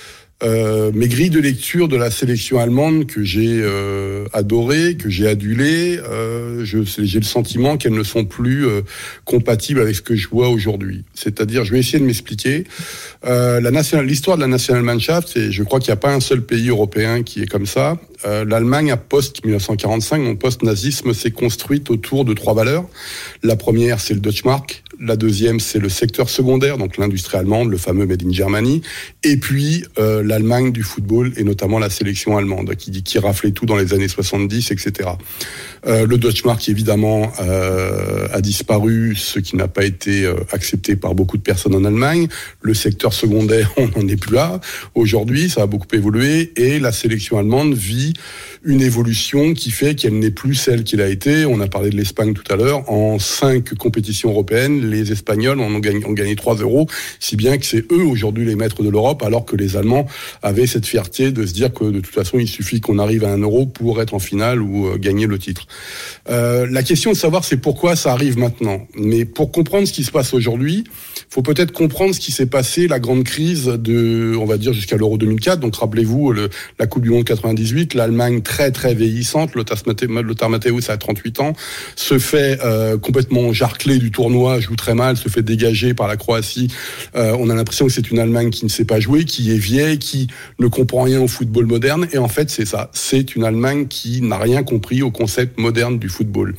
Euh, mes grilles de lecture de la sélection allemande que j'ai euh, adorées, que j'ai adulées, euh, je, j'ai le sentiment qu'elles ne sont plus euh, compatibles avec ce que je vois aujourd'hui. C'est-à-dire, je vais essayer de m'expliquer. Euh, la national, l'histoire de la Nationalmannschaft, et je crois qu'il n'y a pas un seul pays européen qui est comme ça. Euh, L'Allemagne, à post-dix-neuf cent quarante-cinq, donc post-nazisme, s'est construite autour de trois valeurs. La première, c'est le Deutschmark. La deuxième, c'est le secteur secondaire, donc l'industrie allemande, le fameux Made in Germany. Et puis, euh, l'Allemagne du football, et notamment la sélection allemande, qui, qui raflait tout dans les années soixante-dix, et cetera. Euh, le Deutschmark, évidemment, euh, a disparu, ce qui n'a pas été euh, accepté par beaucoup de personnes en Allemagne. Le secteur secondaire, on n'en est plus là. Aujourd'hui, ça a beaucoup évolué, et la sélection allemande vit une évolution qui fait qu'elle n'est plus celle qu'elle a été. On a parlé de l'Espagne tout à l'heure. En cinq compétitions européennes, les Espagnols en ont gagné, ont gagné trois euros, si bien que c'est eux aujourd'hui les maîtres de l'Europe, alors que les Allemands avaient cette fierté de se dire que de toute façon, il suffit qu'on arrive à un euro pour être en finale ou euh, gagner le titre. Euh, la question de savoir, c'est pourquoi ça arrive maintenant. Mais pour comprendre ce qui se passe aujourd'hui, il faut peut-être comprendre ce qui s'est passé, la grande crise de, on va dire, jusqu'à l'Euro deux mille quatre. Donc rappelez-vous, le, la Coupe du Monde quatre-vingt-dix-huit, l'Allemagne très très vieillissante, Lothar Matthäus a trente-huit ans, se fait euh, complètement jarcler du tournoi, joue très mal, se fait dégager par la Croatie. Euh, on a l'impression que c'est une Allemagne qui ne sait pas jouer, qui est vieille, qui ne comprend rien au football moderne. Et en fait, c'est ça. C'est une Allemagne qui n'a rien compris au concept moderne du football.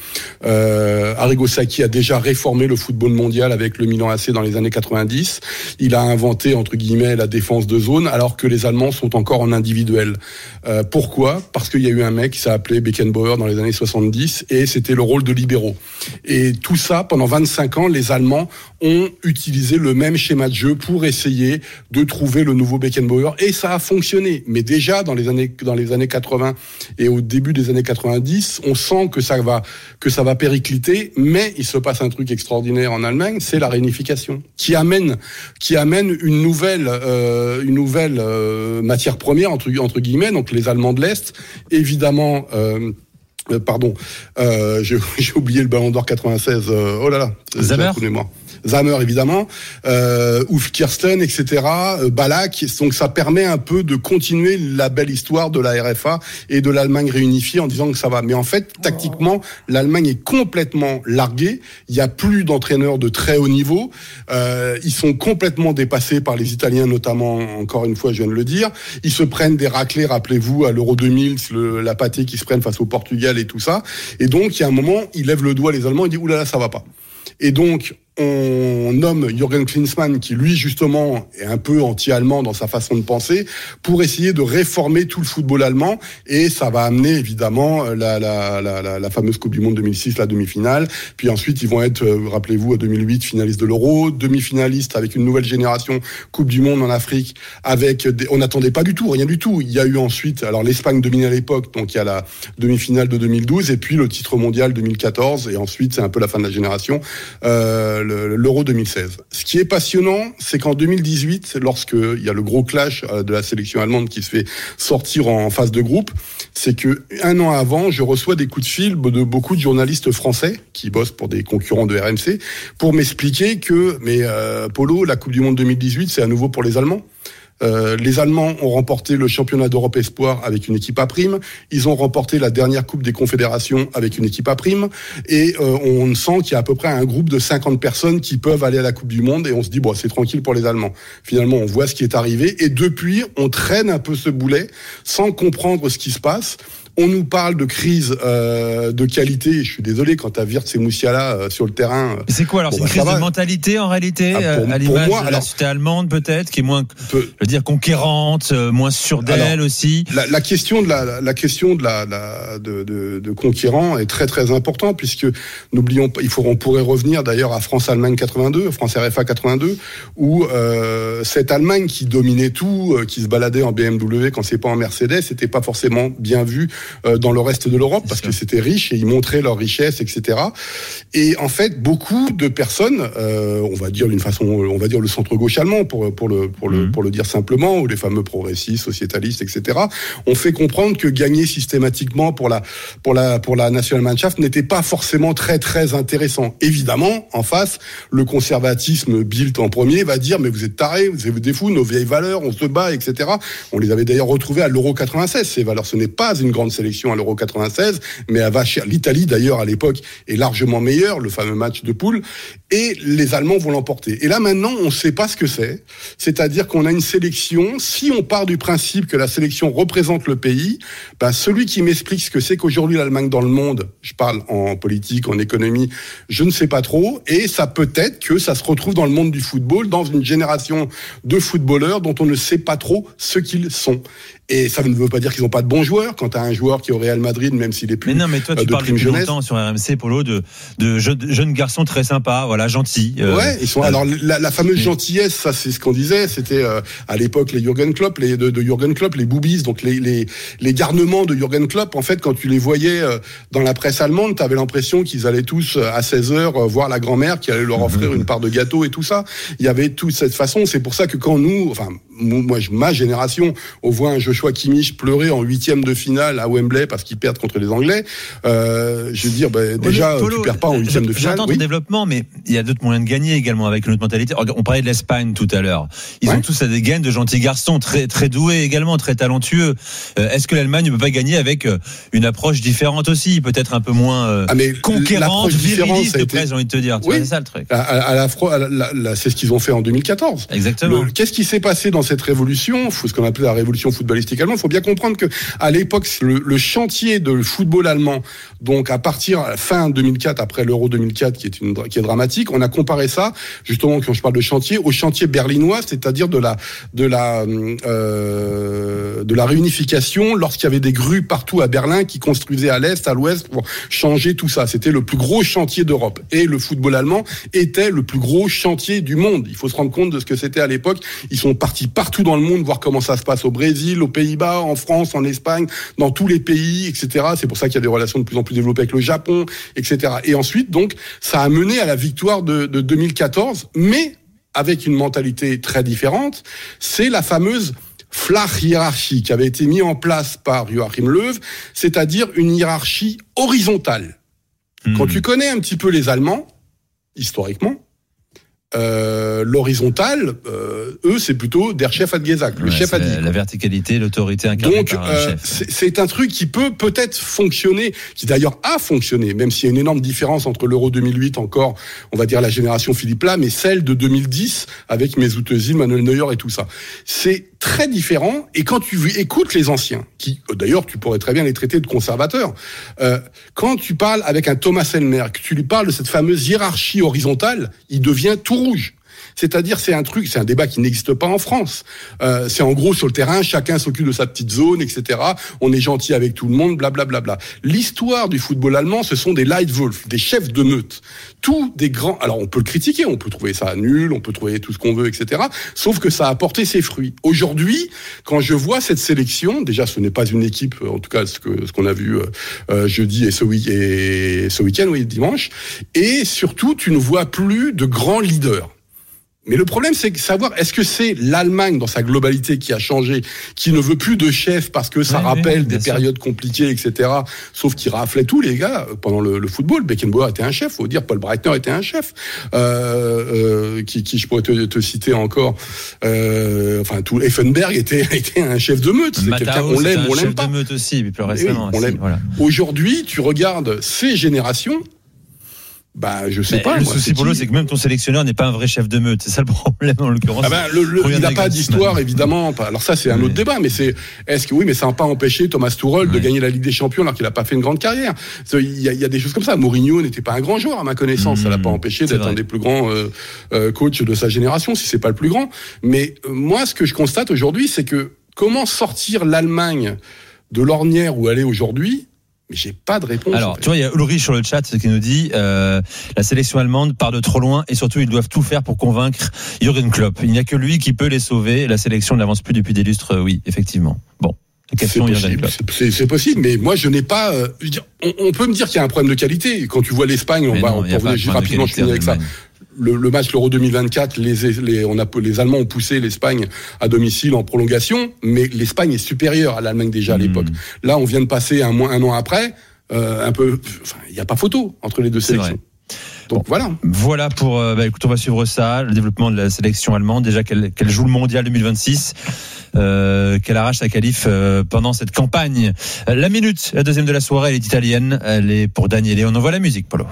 Euh, Arrigo Sacchi a déjà réformé le football mondial avec le Milan A C dans les années quatre-vingt-dix. Il a inventé, entre guillemets, la défense de zone, alors que les Allemands sont encore en individuel. Euh, pourquoi ? Parce qu'il y a eu un mec qui s'est appelé Beckenbauer dans les années soixante-dix, et c'était le rôle de libéraux. Et tout ça, pendant vingt-cinq ans, les Allemands ont utilisé le même schéma de jeu pour essayer de trouver le nouveau Beckenbauer, et ça a fonctionné. Mais déjà, dans les années, dans les années quatre-vingts et au début des années quatre-vingt-dix, on sent que ça va, que ça va péricliter, mais il se passe un truc extraordinaire en Allemagne, c'est la réunification, qui amène, qui amène une nouvelle, euh, une nouvelle euh, matière première, entre, entre guillemets, donc les Allemands de l'Est, évidemment, euh, euh, pardon, euh, j'ai, j'ai oublié le Ballon d'Or quatre-vingt-seize, euh, oh là là, Zammer. Zammer, évidemment, euh, Ulf Kirsten, et cetera, euh, Ballack. Donc ça permet un peu de continuer la belle histoire de la R F A et de l'Allemagne réunifiée en disant que ça va. Mais en fait, tactiquement, l'Allemagne est complètement larguée. Il n'y a plus d'entraîneurs de très haut niveau. Euh, ils sont complètement dépassés par les Italiens, notamment, encore une fois, je viens de le dire. Ils se prennent des raclés, rappelez-vous, à l'Euro deux mille, le, la pâtée qui se prennent face au Portugal et tout ça. Et donc, il y a un moment, ils lèvent le doigt, les Allemands, ils disent « Oulala, ça va pas ». Et donc, on nomme Jürgen Klinsmann, qui lui, justement, est un peu anti-allemand dans sa façon de penser, pour essayer de réformer tout le football allemand. Et ça va amener, évidemment, la, la, la, la, la fameuse Coupe du Monde deux mille six, la demi-finale. Puis ensuite, ils vont être, rappelez-vous, à deux mille huit, finalistes de l'Euro, demi-finalistes avec une nouvelle génération Coupe du Monde en Afrique. Avec des, on n'attendait pas du tout, rien du tout. Il y a eu ensuite, alors l'Espagne dominait à l'époque, donc il y a la demi-finale de deux mille douze, et puis le titre mondial deux mille quatorze, et ensuite, c'est un peu la fin de la génération. Euh, l'Euro deux mille seize. Ce qui est passionnant, c'est qu'en deux mille dix-huit, lorsqu'il y a le gros clash de la sélection allemande qui se fait sortir en phase de groupe, c'est que un an avant, je reçois des coups de fil de beaucoup de journalistes français qui bossent pour des concurrents de R M C pour m'expliquer que, mais euh, Polo, la Coupe du Monde deux mille dix-huit, c'est à nouveau pour les Allemands. Euh, les Allemands ont remporté le championnat d'Europe Espoir avec une équipe à prime. Ils ont remporté la dernière Coupe des Confédérations avec une équipe à prime. Et euh, on sent qu'il y a à peu près un groupe de cinquante personnes qui peuvent aller à la Coupe du Monde. Et on se dit, bon, c'est tranquille pour les Allemands. Finalement, on voit ce qui est arrivé. Et depuis, on traîne un peu ce boulet sans comprendre ce qui se passe. On nous parle de crise euh, de qualité. Je suis désolé quand tu as Wirtz et Moussiala euh, sur le terrain. Euh, c'est quoi alors? Bon, c'est une bah, crise de mentalité en réalité, ah, pour, à l'image moi, de la société allemande peut-être, qui est moins, peu, je veux dire, conquérante, euh, moins sûre d'elle alors, aussi. La, la question de la, la, la question de la, la de, de, de conquérant est très très importante puisque n'oublions pas, il faut, on pourrait revenir d'ailleurs à France-Allemagne quatre-vingt-deux, France-R F A quatre-vingt-deux, où euh, cette Allemagne qui dominait tout, euh, qui se baladait en B M W quand c'est pas en Mercedes, c'était pas forcément bien vu euh, dans le reste de l'Europe c'est parce sûr. que c'était riche et ils montraient leur richesse, et cetera. Et en fait, beaucoup de personnes, euh, on va dire d'une façon, on va dire le centre-gauche allemand pour pour le pour le mmh. pour le dire simplement, ou les fameux progressistes, sociétalistes, et cetera, ont fait comprendre que gagner systématiquement pour la pour la pour la Nationalmannschaft n'était pas forcément très très intéressant. Évidemment, en face, le conservatisme Bildt en premier va dire mais vous êtes tarés, vous êtes des fous, nos vieilles valeurs, on se bat, et cetera. On les avait d'ailleurs retrouvées à l'Euro quatre-vingt-seize. Ces valeurs, ce n'est pas une grande sélection à l'Euro quatre-vingt-seize, mais elle va cher. L'Italie d'ailleurs à l'époque est largement meilleure, le fameux match de poule, et les Allemands vont l'emporter. Et là maintenant, on ne sait pas ce que c'est. C'est-à-dire qu'on a une sélection. Si on part du principe que la sélection représente le pays, ben celui qui m'explique ce que c'est qu'aujourd'hui l'Allemagne dans le monde, je parle en politique, en économie, je ne sais pas trop. Et ça peut être que ça se retrouve dans le monde du football, dans une génération de footballeurs dont on ne sait pas trop ce qu'ils sont. Et ça ne veut pas dire qu'ils n'ont pas de bons joueurs. Quand tu as un joueur qui est au Real Madrid, même s'il est plus. Mais non, mais toi, tu euh, parles depuis longtemps sur R M C, Polo, de, de jeunes, jeunes garçons très sympas, voilà, gentils. Euh, ouais, ils sont. Euh, alors, la, la fameuse mais... gentillesse, ça, c'est ce qu'on disait. C'était euh, à l'époque les Jürgen Klopp, les de, de Jürgen Klopp, les boobies, donc les les les garnements de Jürgen Klopp. En fait, quand tu les voyais euh, dans la presse allemande, tu avais l'impression qu'ils allaient tous euh, à seize heures euh, voir la grand-mère qui allait leur offrir une part de gâteau et tout ça. Il y avait toute cette façon. C'est pour ça que quand nous, enfin, moi, ma génération, on voit un Joshua Kimmich pleurer en huitième de finale à Wembley parce qu'ils perdent contre les Anglais. Euh, je veux dire, bah, déjà, Polo, tu perds pas en huitième de finale. J'entends ton oui. développement, mais il y a d'autres moyens de gagner également avec une autre mentalité. On parlait de l'Espagne tout à l'heure. Ils ouais. ont tous des gaines de gentils garçons, très très doués également, très talentueux. Euh, est-ce que l'Allemagne ne peut pas gagner avec une approche différente aussi, peut-être un peu moins euh, ah, mais conquérante, viriliste de presse, j'ai envie de te dire. Oui. C'est ça le truc. À, à la, à la, la, la, c'est ce qu'ils ont fait en deux mille quatorze. Exactement. Le, qu'est-ce qui s'est passé dans cette révolution, ce qu'on appelait la révolution footballistique allemande? Il faut bien comprendre que à l'époque, le, le chantier de football allemand, donc à partir fin deux mille quatre, après l'Euro deux mille quatre, qui est une qui est dramatique, on a comparé ça justement quand je parle de chantier au chantier berlinois, c'est-à-dire de la de la euh, de la réunification lorsqu'il y avait des grues partout à Berlin qui construisaient à l'est, à l'ouest pour changer tout ça. C'était le plus gros chantier d'Europe et le football allemand était le plus gros chantier du monde. Il faut se rendre compte de ce que c'était à l'époque. Ils sont partis partout dans le monde voir comment ça se passe au Brésil, aux Pays-Bas, en France, en Espagne, dans tous les pays, et cetera. C'est pour ça qu'il y a des relations de plus en plus développées avec le Japon, et cetera. Et ensuite, donc, ça a mené à la victoire de, de deux mille quatorze, mais avec une mentalité très différente. C'est la fameuse Flach hiérarchie qui avait été mise en place par Joachim Löw, c'est-à-dire une hiérarchie horizontale. Mmh. Quand tu connais un petit peu les Allemands, historiquement, Euh, l'horizontale, euh, eux, c'est plutôt der Chef hat gesagt, le ouais, chef a dit. La verticalité, l'autorité incarnée Donc, par un euh, chef. C'est, c'est un truc qui peut peut-être fonctionner, qui d'ailleurs a fonctionné, même s'il y a une énorme différence entre l'Euro deux mille huit, encore, on va dire la génération Philippe Lahm, et celle de deux mille dix, avec Mesut Özil, Manuel Neuer et tout ça. C'est très différent, et quand tu écoutes les anciens, qui, d'ailleurs, tu pourrais très bien les traiter de conservateurs, euh, quand tu parles avec un Thomas Helmer, que tu lui parles de cette fameuse hiérarchie horizontale, il devient tout rouge. C'est-à-dire, c'est un truc, c'est un débat qui n'existe pas en France. Euh, c'est en gros sur le terrain, chacun s'occupe de sa petite zone, et cetera. On est gentil avec tout le monde, blablabla. Bla, bla, bla. L'histoire du football allemand, ce sont des Leitwolf, des chefs de meute. Tous des grands. Alors, on peut le critiquer, on peut trouver ça nul, on peut trouver tout ce qu'on veut, et cetera. Sauf que ça a porté ses fruits. Aujourd'hui, quand je vois cette sélection, déjà, ce n'est pas une équipe, en tout cas, ce que ce qu'on a vu euh, jeudi et ce, week- et ce week-end, oui, dimanche. Et surtout, tu ne vois plus de grands leaders. Mais le problème, c'est de savoir, est-ce que c'est l'Allemagne dans sa globalité qui a changé, qui ne veut plus de chef parce que ça oui, rappelle oui, des sûr. périodes compliquées, et cetera. Sauf qu'ils raflaient tous les gars pendant le, le football. Beckenbauer était un chef, faut dire. Paul Breitner était un chef. Euh, euh, qui, qui je pourrais te, te citer encore. Euh, enfin, tout Effenberg était, était un chef de meute. C'est Matao, quelqu'un on l'aime, on l'aime pas. De meute aussi, mais plus récemment. Oui, on l'aime. Voilà. Aujourd'hui, tu regardes ces générations. Bah, je sais Mais pas. le moi, souci c'est pour qui lui, c'est que même ton sélectionneur n'est pas un vrai chef de meute. C'est ça le problème en l'occurrence. Ah ben, le, le, il n'a pas d'histoire, évidemment. Alors ça, c'est un oui. autre débat. Mais c'est, est-ce que oui, mais ça n'a pas empêché Thomas Tuchel oui. de gagner la Ligue des Champions alors qu'il n'a pas fait une grande carrière. Il y, a, il y a des choses comme ça. Mourinho n'était pas un grand joueur à ma connaissance. Mmh, ça l'a pas empêché d'être vrai. un des plus grands euh, euh, coachs de sa génération, si c'est pas le plus grand. Mais euh, moi, ce que je constate aujourd'hui, c'est que comment sortir l'Allemagne de l'ornière où elle est aujourd'hui? Mais j'ai pas de réponse. Alors, en fait. tu vois, il y a Ulrich sur le chat qui nous dit euh, la sélection allemande part de trop loin et surtout ils doivent tout faire pour convaincre Jürgen Klopp. Il n'y a que lui qui peut les sauver. La sélection n'avance plus depuis des lustres. Euh, oui, effectivement. Bon. C'est possible, c'est, c'est possible, mais moi je n'ai pas. Euh, je veux dire, on, on peut me dire qu'il y a un problème de qualité. Quand tu vois l'Espagne, on mais va. Non, on, pour vous, rapidement, je finis avec ça. Le, le match l'Euro deux mille vingt-quatre, les, les, on a, les Allemands ont poussé l'Espagne à domicile en prolongation, mais l'Espagne est supérieure à l'Allemagne déjà à l'époque. Mmh. Là, on vient de passer un, un an après, euh, un peu. Enfin, il n'y a pas photo entre les deux c'est sélections. Vrai. Donc bon, voilà. Voilà pour. Euh, bah, écoute, on va suivre ça, le développement de la sélection allemande. Déjà qu'elle, qu'elle joue le mondial deux mille vingt-six. Euh, qu'elle arrache sa qualif euh, pendant cette campagne. La minute, la deuxième de la soirée, elle est italienne. Elle est pour Daniele. On envoie la musique, Polo.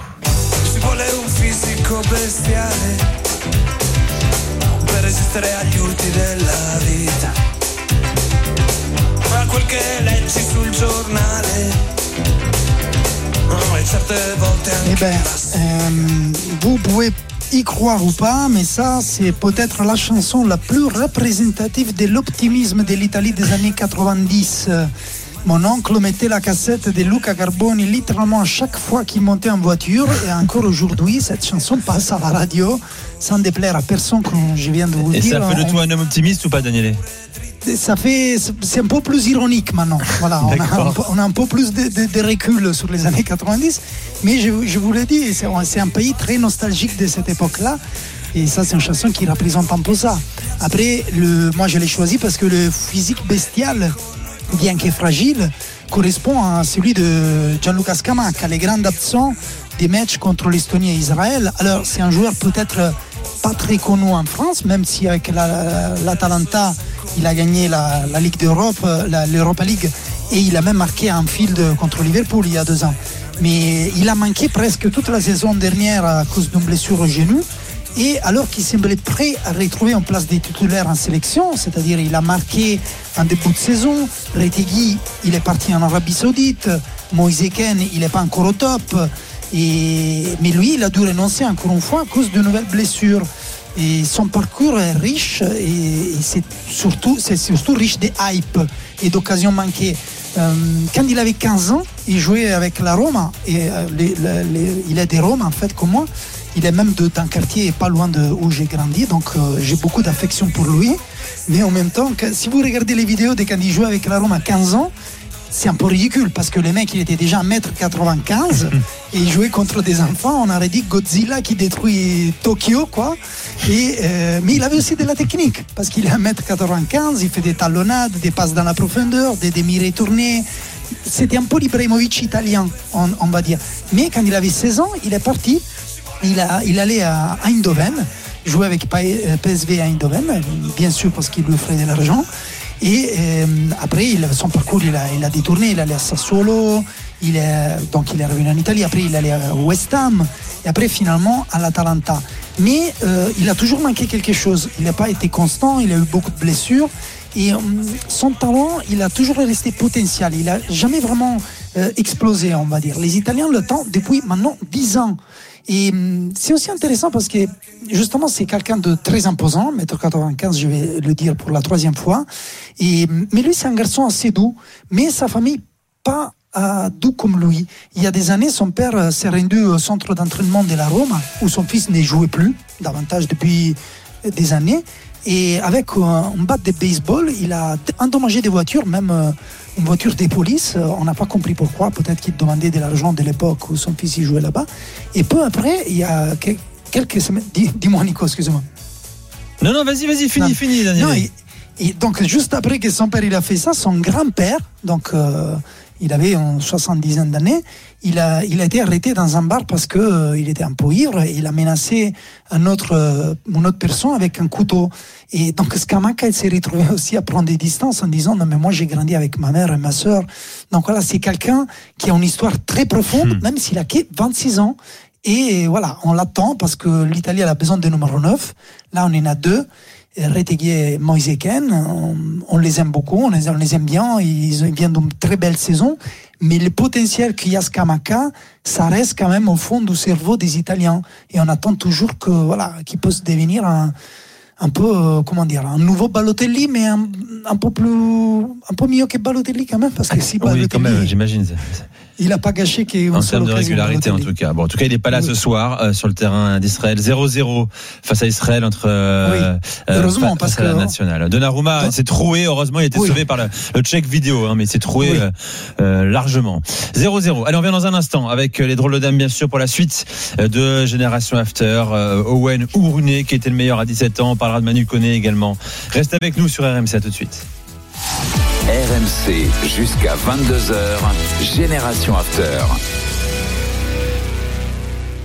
Eh ben, euh, vous pouvez y croire ou pas, mais ça, c'est peut-être la chanson la plus représentative de l'optimisme de l'Italie des années quatre-vingt-dix. Mon oncle mettait la cassette de Luca Carboni littéralement à chaque fois qu'il montait en voiture, et encore aujourd'hui, cette chanson passe à la radio, sans déplaire à personne, comme je viens de vous et dire. Et ça fait de toi un homme optimiste ou pas, Daniele ? Ça fait, c'est un peu plus ironique maintenant. Voilà, on a, un, on a un peu plus de, de, de recul sur les années quatre-vingt-dix. Mais je, je vous l'ai dit, c'est, c'est un pays très nostalgique de cette époque-là. Et ça, c'est une chanson qui représente un peu ça. Après, le, moi, je l'ai choisi parce que le physique bestial, bien que fragile, correspond à celui de Gianluca Scamacca, les grands absents des matchs contre l'Estonie et Israël. Alors, c'est un joueur peut-être pas très connu en France, même si avec la, l'Atalanta, il a gagné la, la Ligue d'Europe, la, l'Europa League, et il a même marqué un field contre Liverpool il y a deux ans. Mais il a manqué presque toute la saison dernière à cause d'une blessure au genou. Et alors qu'il semblait prêt à retrouver en place des titulaires en sélection, c'est-à-dire il a marqué en début de saison, Retegui, il est parti en Arabie Saoudite, Moise Kean, il n'est pas encore au top. Et, mais lui, il a dû renoncer encore une fois à cause de nouvelles blessures. Et son parcours est riche et, et c'est, surtout, c'est surtout riche de hype et d'occasions manquées. Euh, quand il avait quinze ans, il jouait avec la Roma. Et, euh, les, les, il est des Roms en fait comme moi. Il est même de, d'un quartier pas loin de où j'ai grandi, donc euh, j'ai beaucoup d'affection pour lui. Mais en même temps, que, si vous regardez les vidéos de quand il jouait avec la Roma à quinze ans, c'est un peu ridicule parce que le mec il était déjà un mètre quatre-vingt-quinze et il jouait contre des enfants. On aurait dit Godzilla qui détruit Tokyo, quoi. Et, euh, mais il avait aussi de la technique parce qu'il est un mètre quatre-vingt-quinze, il fait des talonnades, des passes dans la profondeur, des demi-retournés. C'était un peu l'Ibrahimovic italien, on, on va dire. Mais quand il avait seize ans, il est parti. Il, a, il allait à Eindhoven, jouer avec P S V à Eindhoven, bien sûr parce qu'il lui offrait de l'argent. Et euh, après, il, son parcours, il a, il a détourné, il allait à Sassuolo, il est, donc il est revenu en Italie, après il allait à West Ham, et après finalement à l'Atalanta. Mais euh, il a toujours manqué quelque chose, il n'a pas été constant, il a eu beaucoup de blessures, et euh, son talent, il a toujours resté potentiel, il n'a jamais vraiment euh, explosé, on va dire. Les Italiens le tentent depuis maintenant dix ans. Et c'est aussi intéressant parce que justement c'est quelqu'un de très imposant, un mètre quatre-vingt-quinze, je vais le dire pour la troisième fois. Et, mais lui c'est un garçon assez doux, mais sa famille pas euh, doux comme lui. Il y a des années, son père s'est rendu au centre d'entraînement de la Roma où son fils ne jouait plus, davantage depuis des années. Et avec un bat de baseball, il a endommagé des voitures, même une voiture des polices. On n'a pas compris pourquoi. Peut-être qu'il demandait de l'argent de l'époque où son fils y jouait là-bas. Et peu après, il y a quelques semaines... Dis, dis-moi, Nico, excuse-moi. Non, non, vas-y, vas-y, finis, finis, Daniel. Non, et, et donc, juste après que son père il a fait ça, son grand-père, donc euh, il avait une soixante-dizaine d'années, il a, il a été arrêté dans un bar parce qu'il euh, était un peu ivre et il a menacé un autre, euh, une autre personne avec un couteau. Et donc Scamacca, il s'est retrouvé aussi à prendre des distances en disant « Non, mais moi j'ai grandi avec ma mère et ma sœur. » Donc voilà, c'est quelqu'un qui a une histoire très profonde, mmh. même s'il a que vingt-six ans. Et voilà, on l'attend parce que l'Italie elle a besoin de numéro neuf. Là, on en a deux. Retegui et Moise Kean, on, on les aime beaucoup, on les, on les aime bien, ils viennent d'une très belle saison, mais le potentiel qu'il y a Scamacca, ça reste quand même au fond du cerveau des Italiens. Et on attend toujours que, voilà, qu'il puisse devenir un, un peu, euh, comment dire, un nouveau Balotelli, mais un, un peu plus, un peu mieux que Balotelli quand même, parce que si Balotelli, oui, quand même, j'imagine. Il n'a pas gâché qu'une en seule termes de régularité en tout cas. Bon, en tout cas, il n'est pas là oui. ce soir euh, sur le terrain d'Israël. zéro zéro face à Israël entre euh, oui. Heureusement, face parce à la que nationale. Donnarumma Dans... s'est troué. Heureusement, il a été oui. sauvé par le, le check vidéo, hein, mais il s'est troué oui. euh, euh, largement. zéro zéro. Allez, on revient dans un instant avec les drôles de dames, bien sûr, pour la suite de Génération After. Euh, Owen Ourounet, qui était le meilleur à dix-sept ans. On parlera de Manu Koné également. Reste avec nous sur R M C. À tout de suite. R M C jusqu'à vingt-deux heures, Génération After.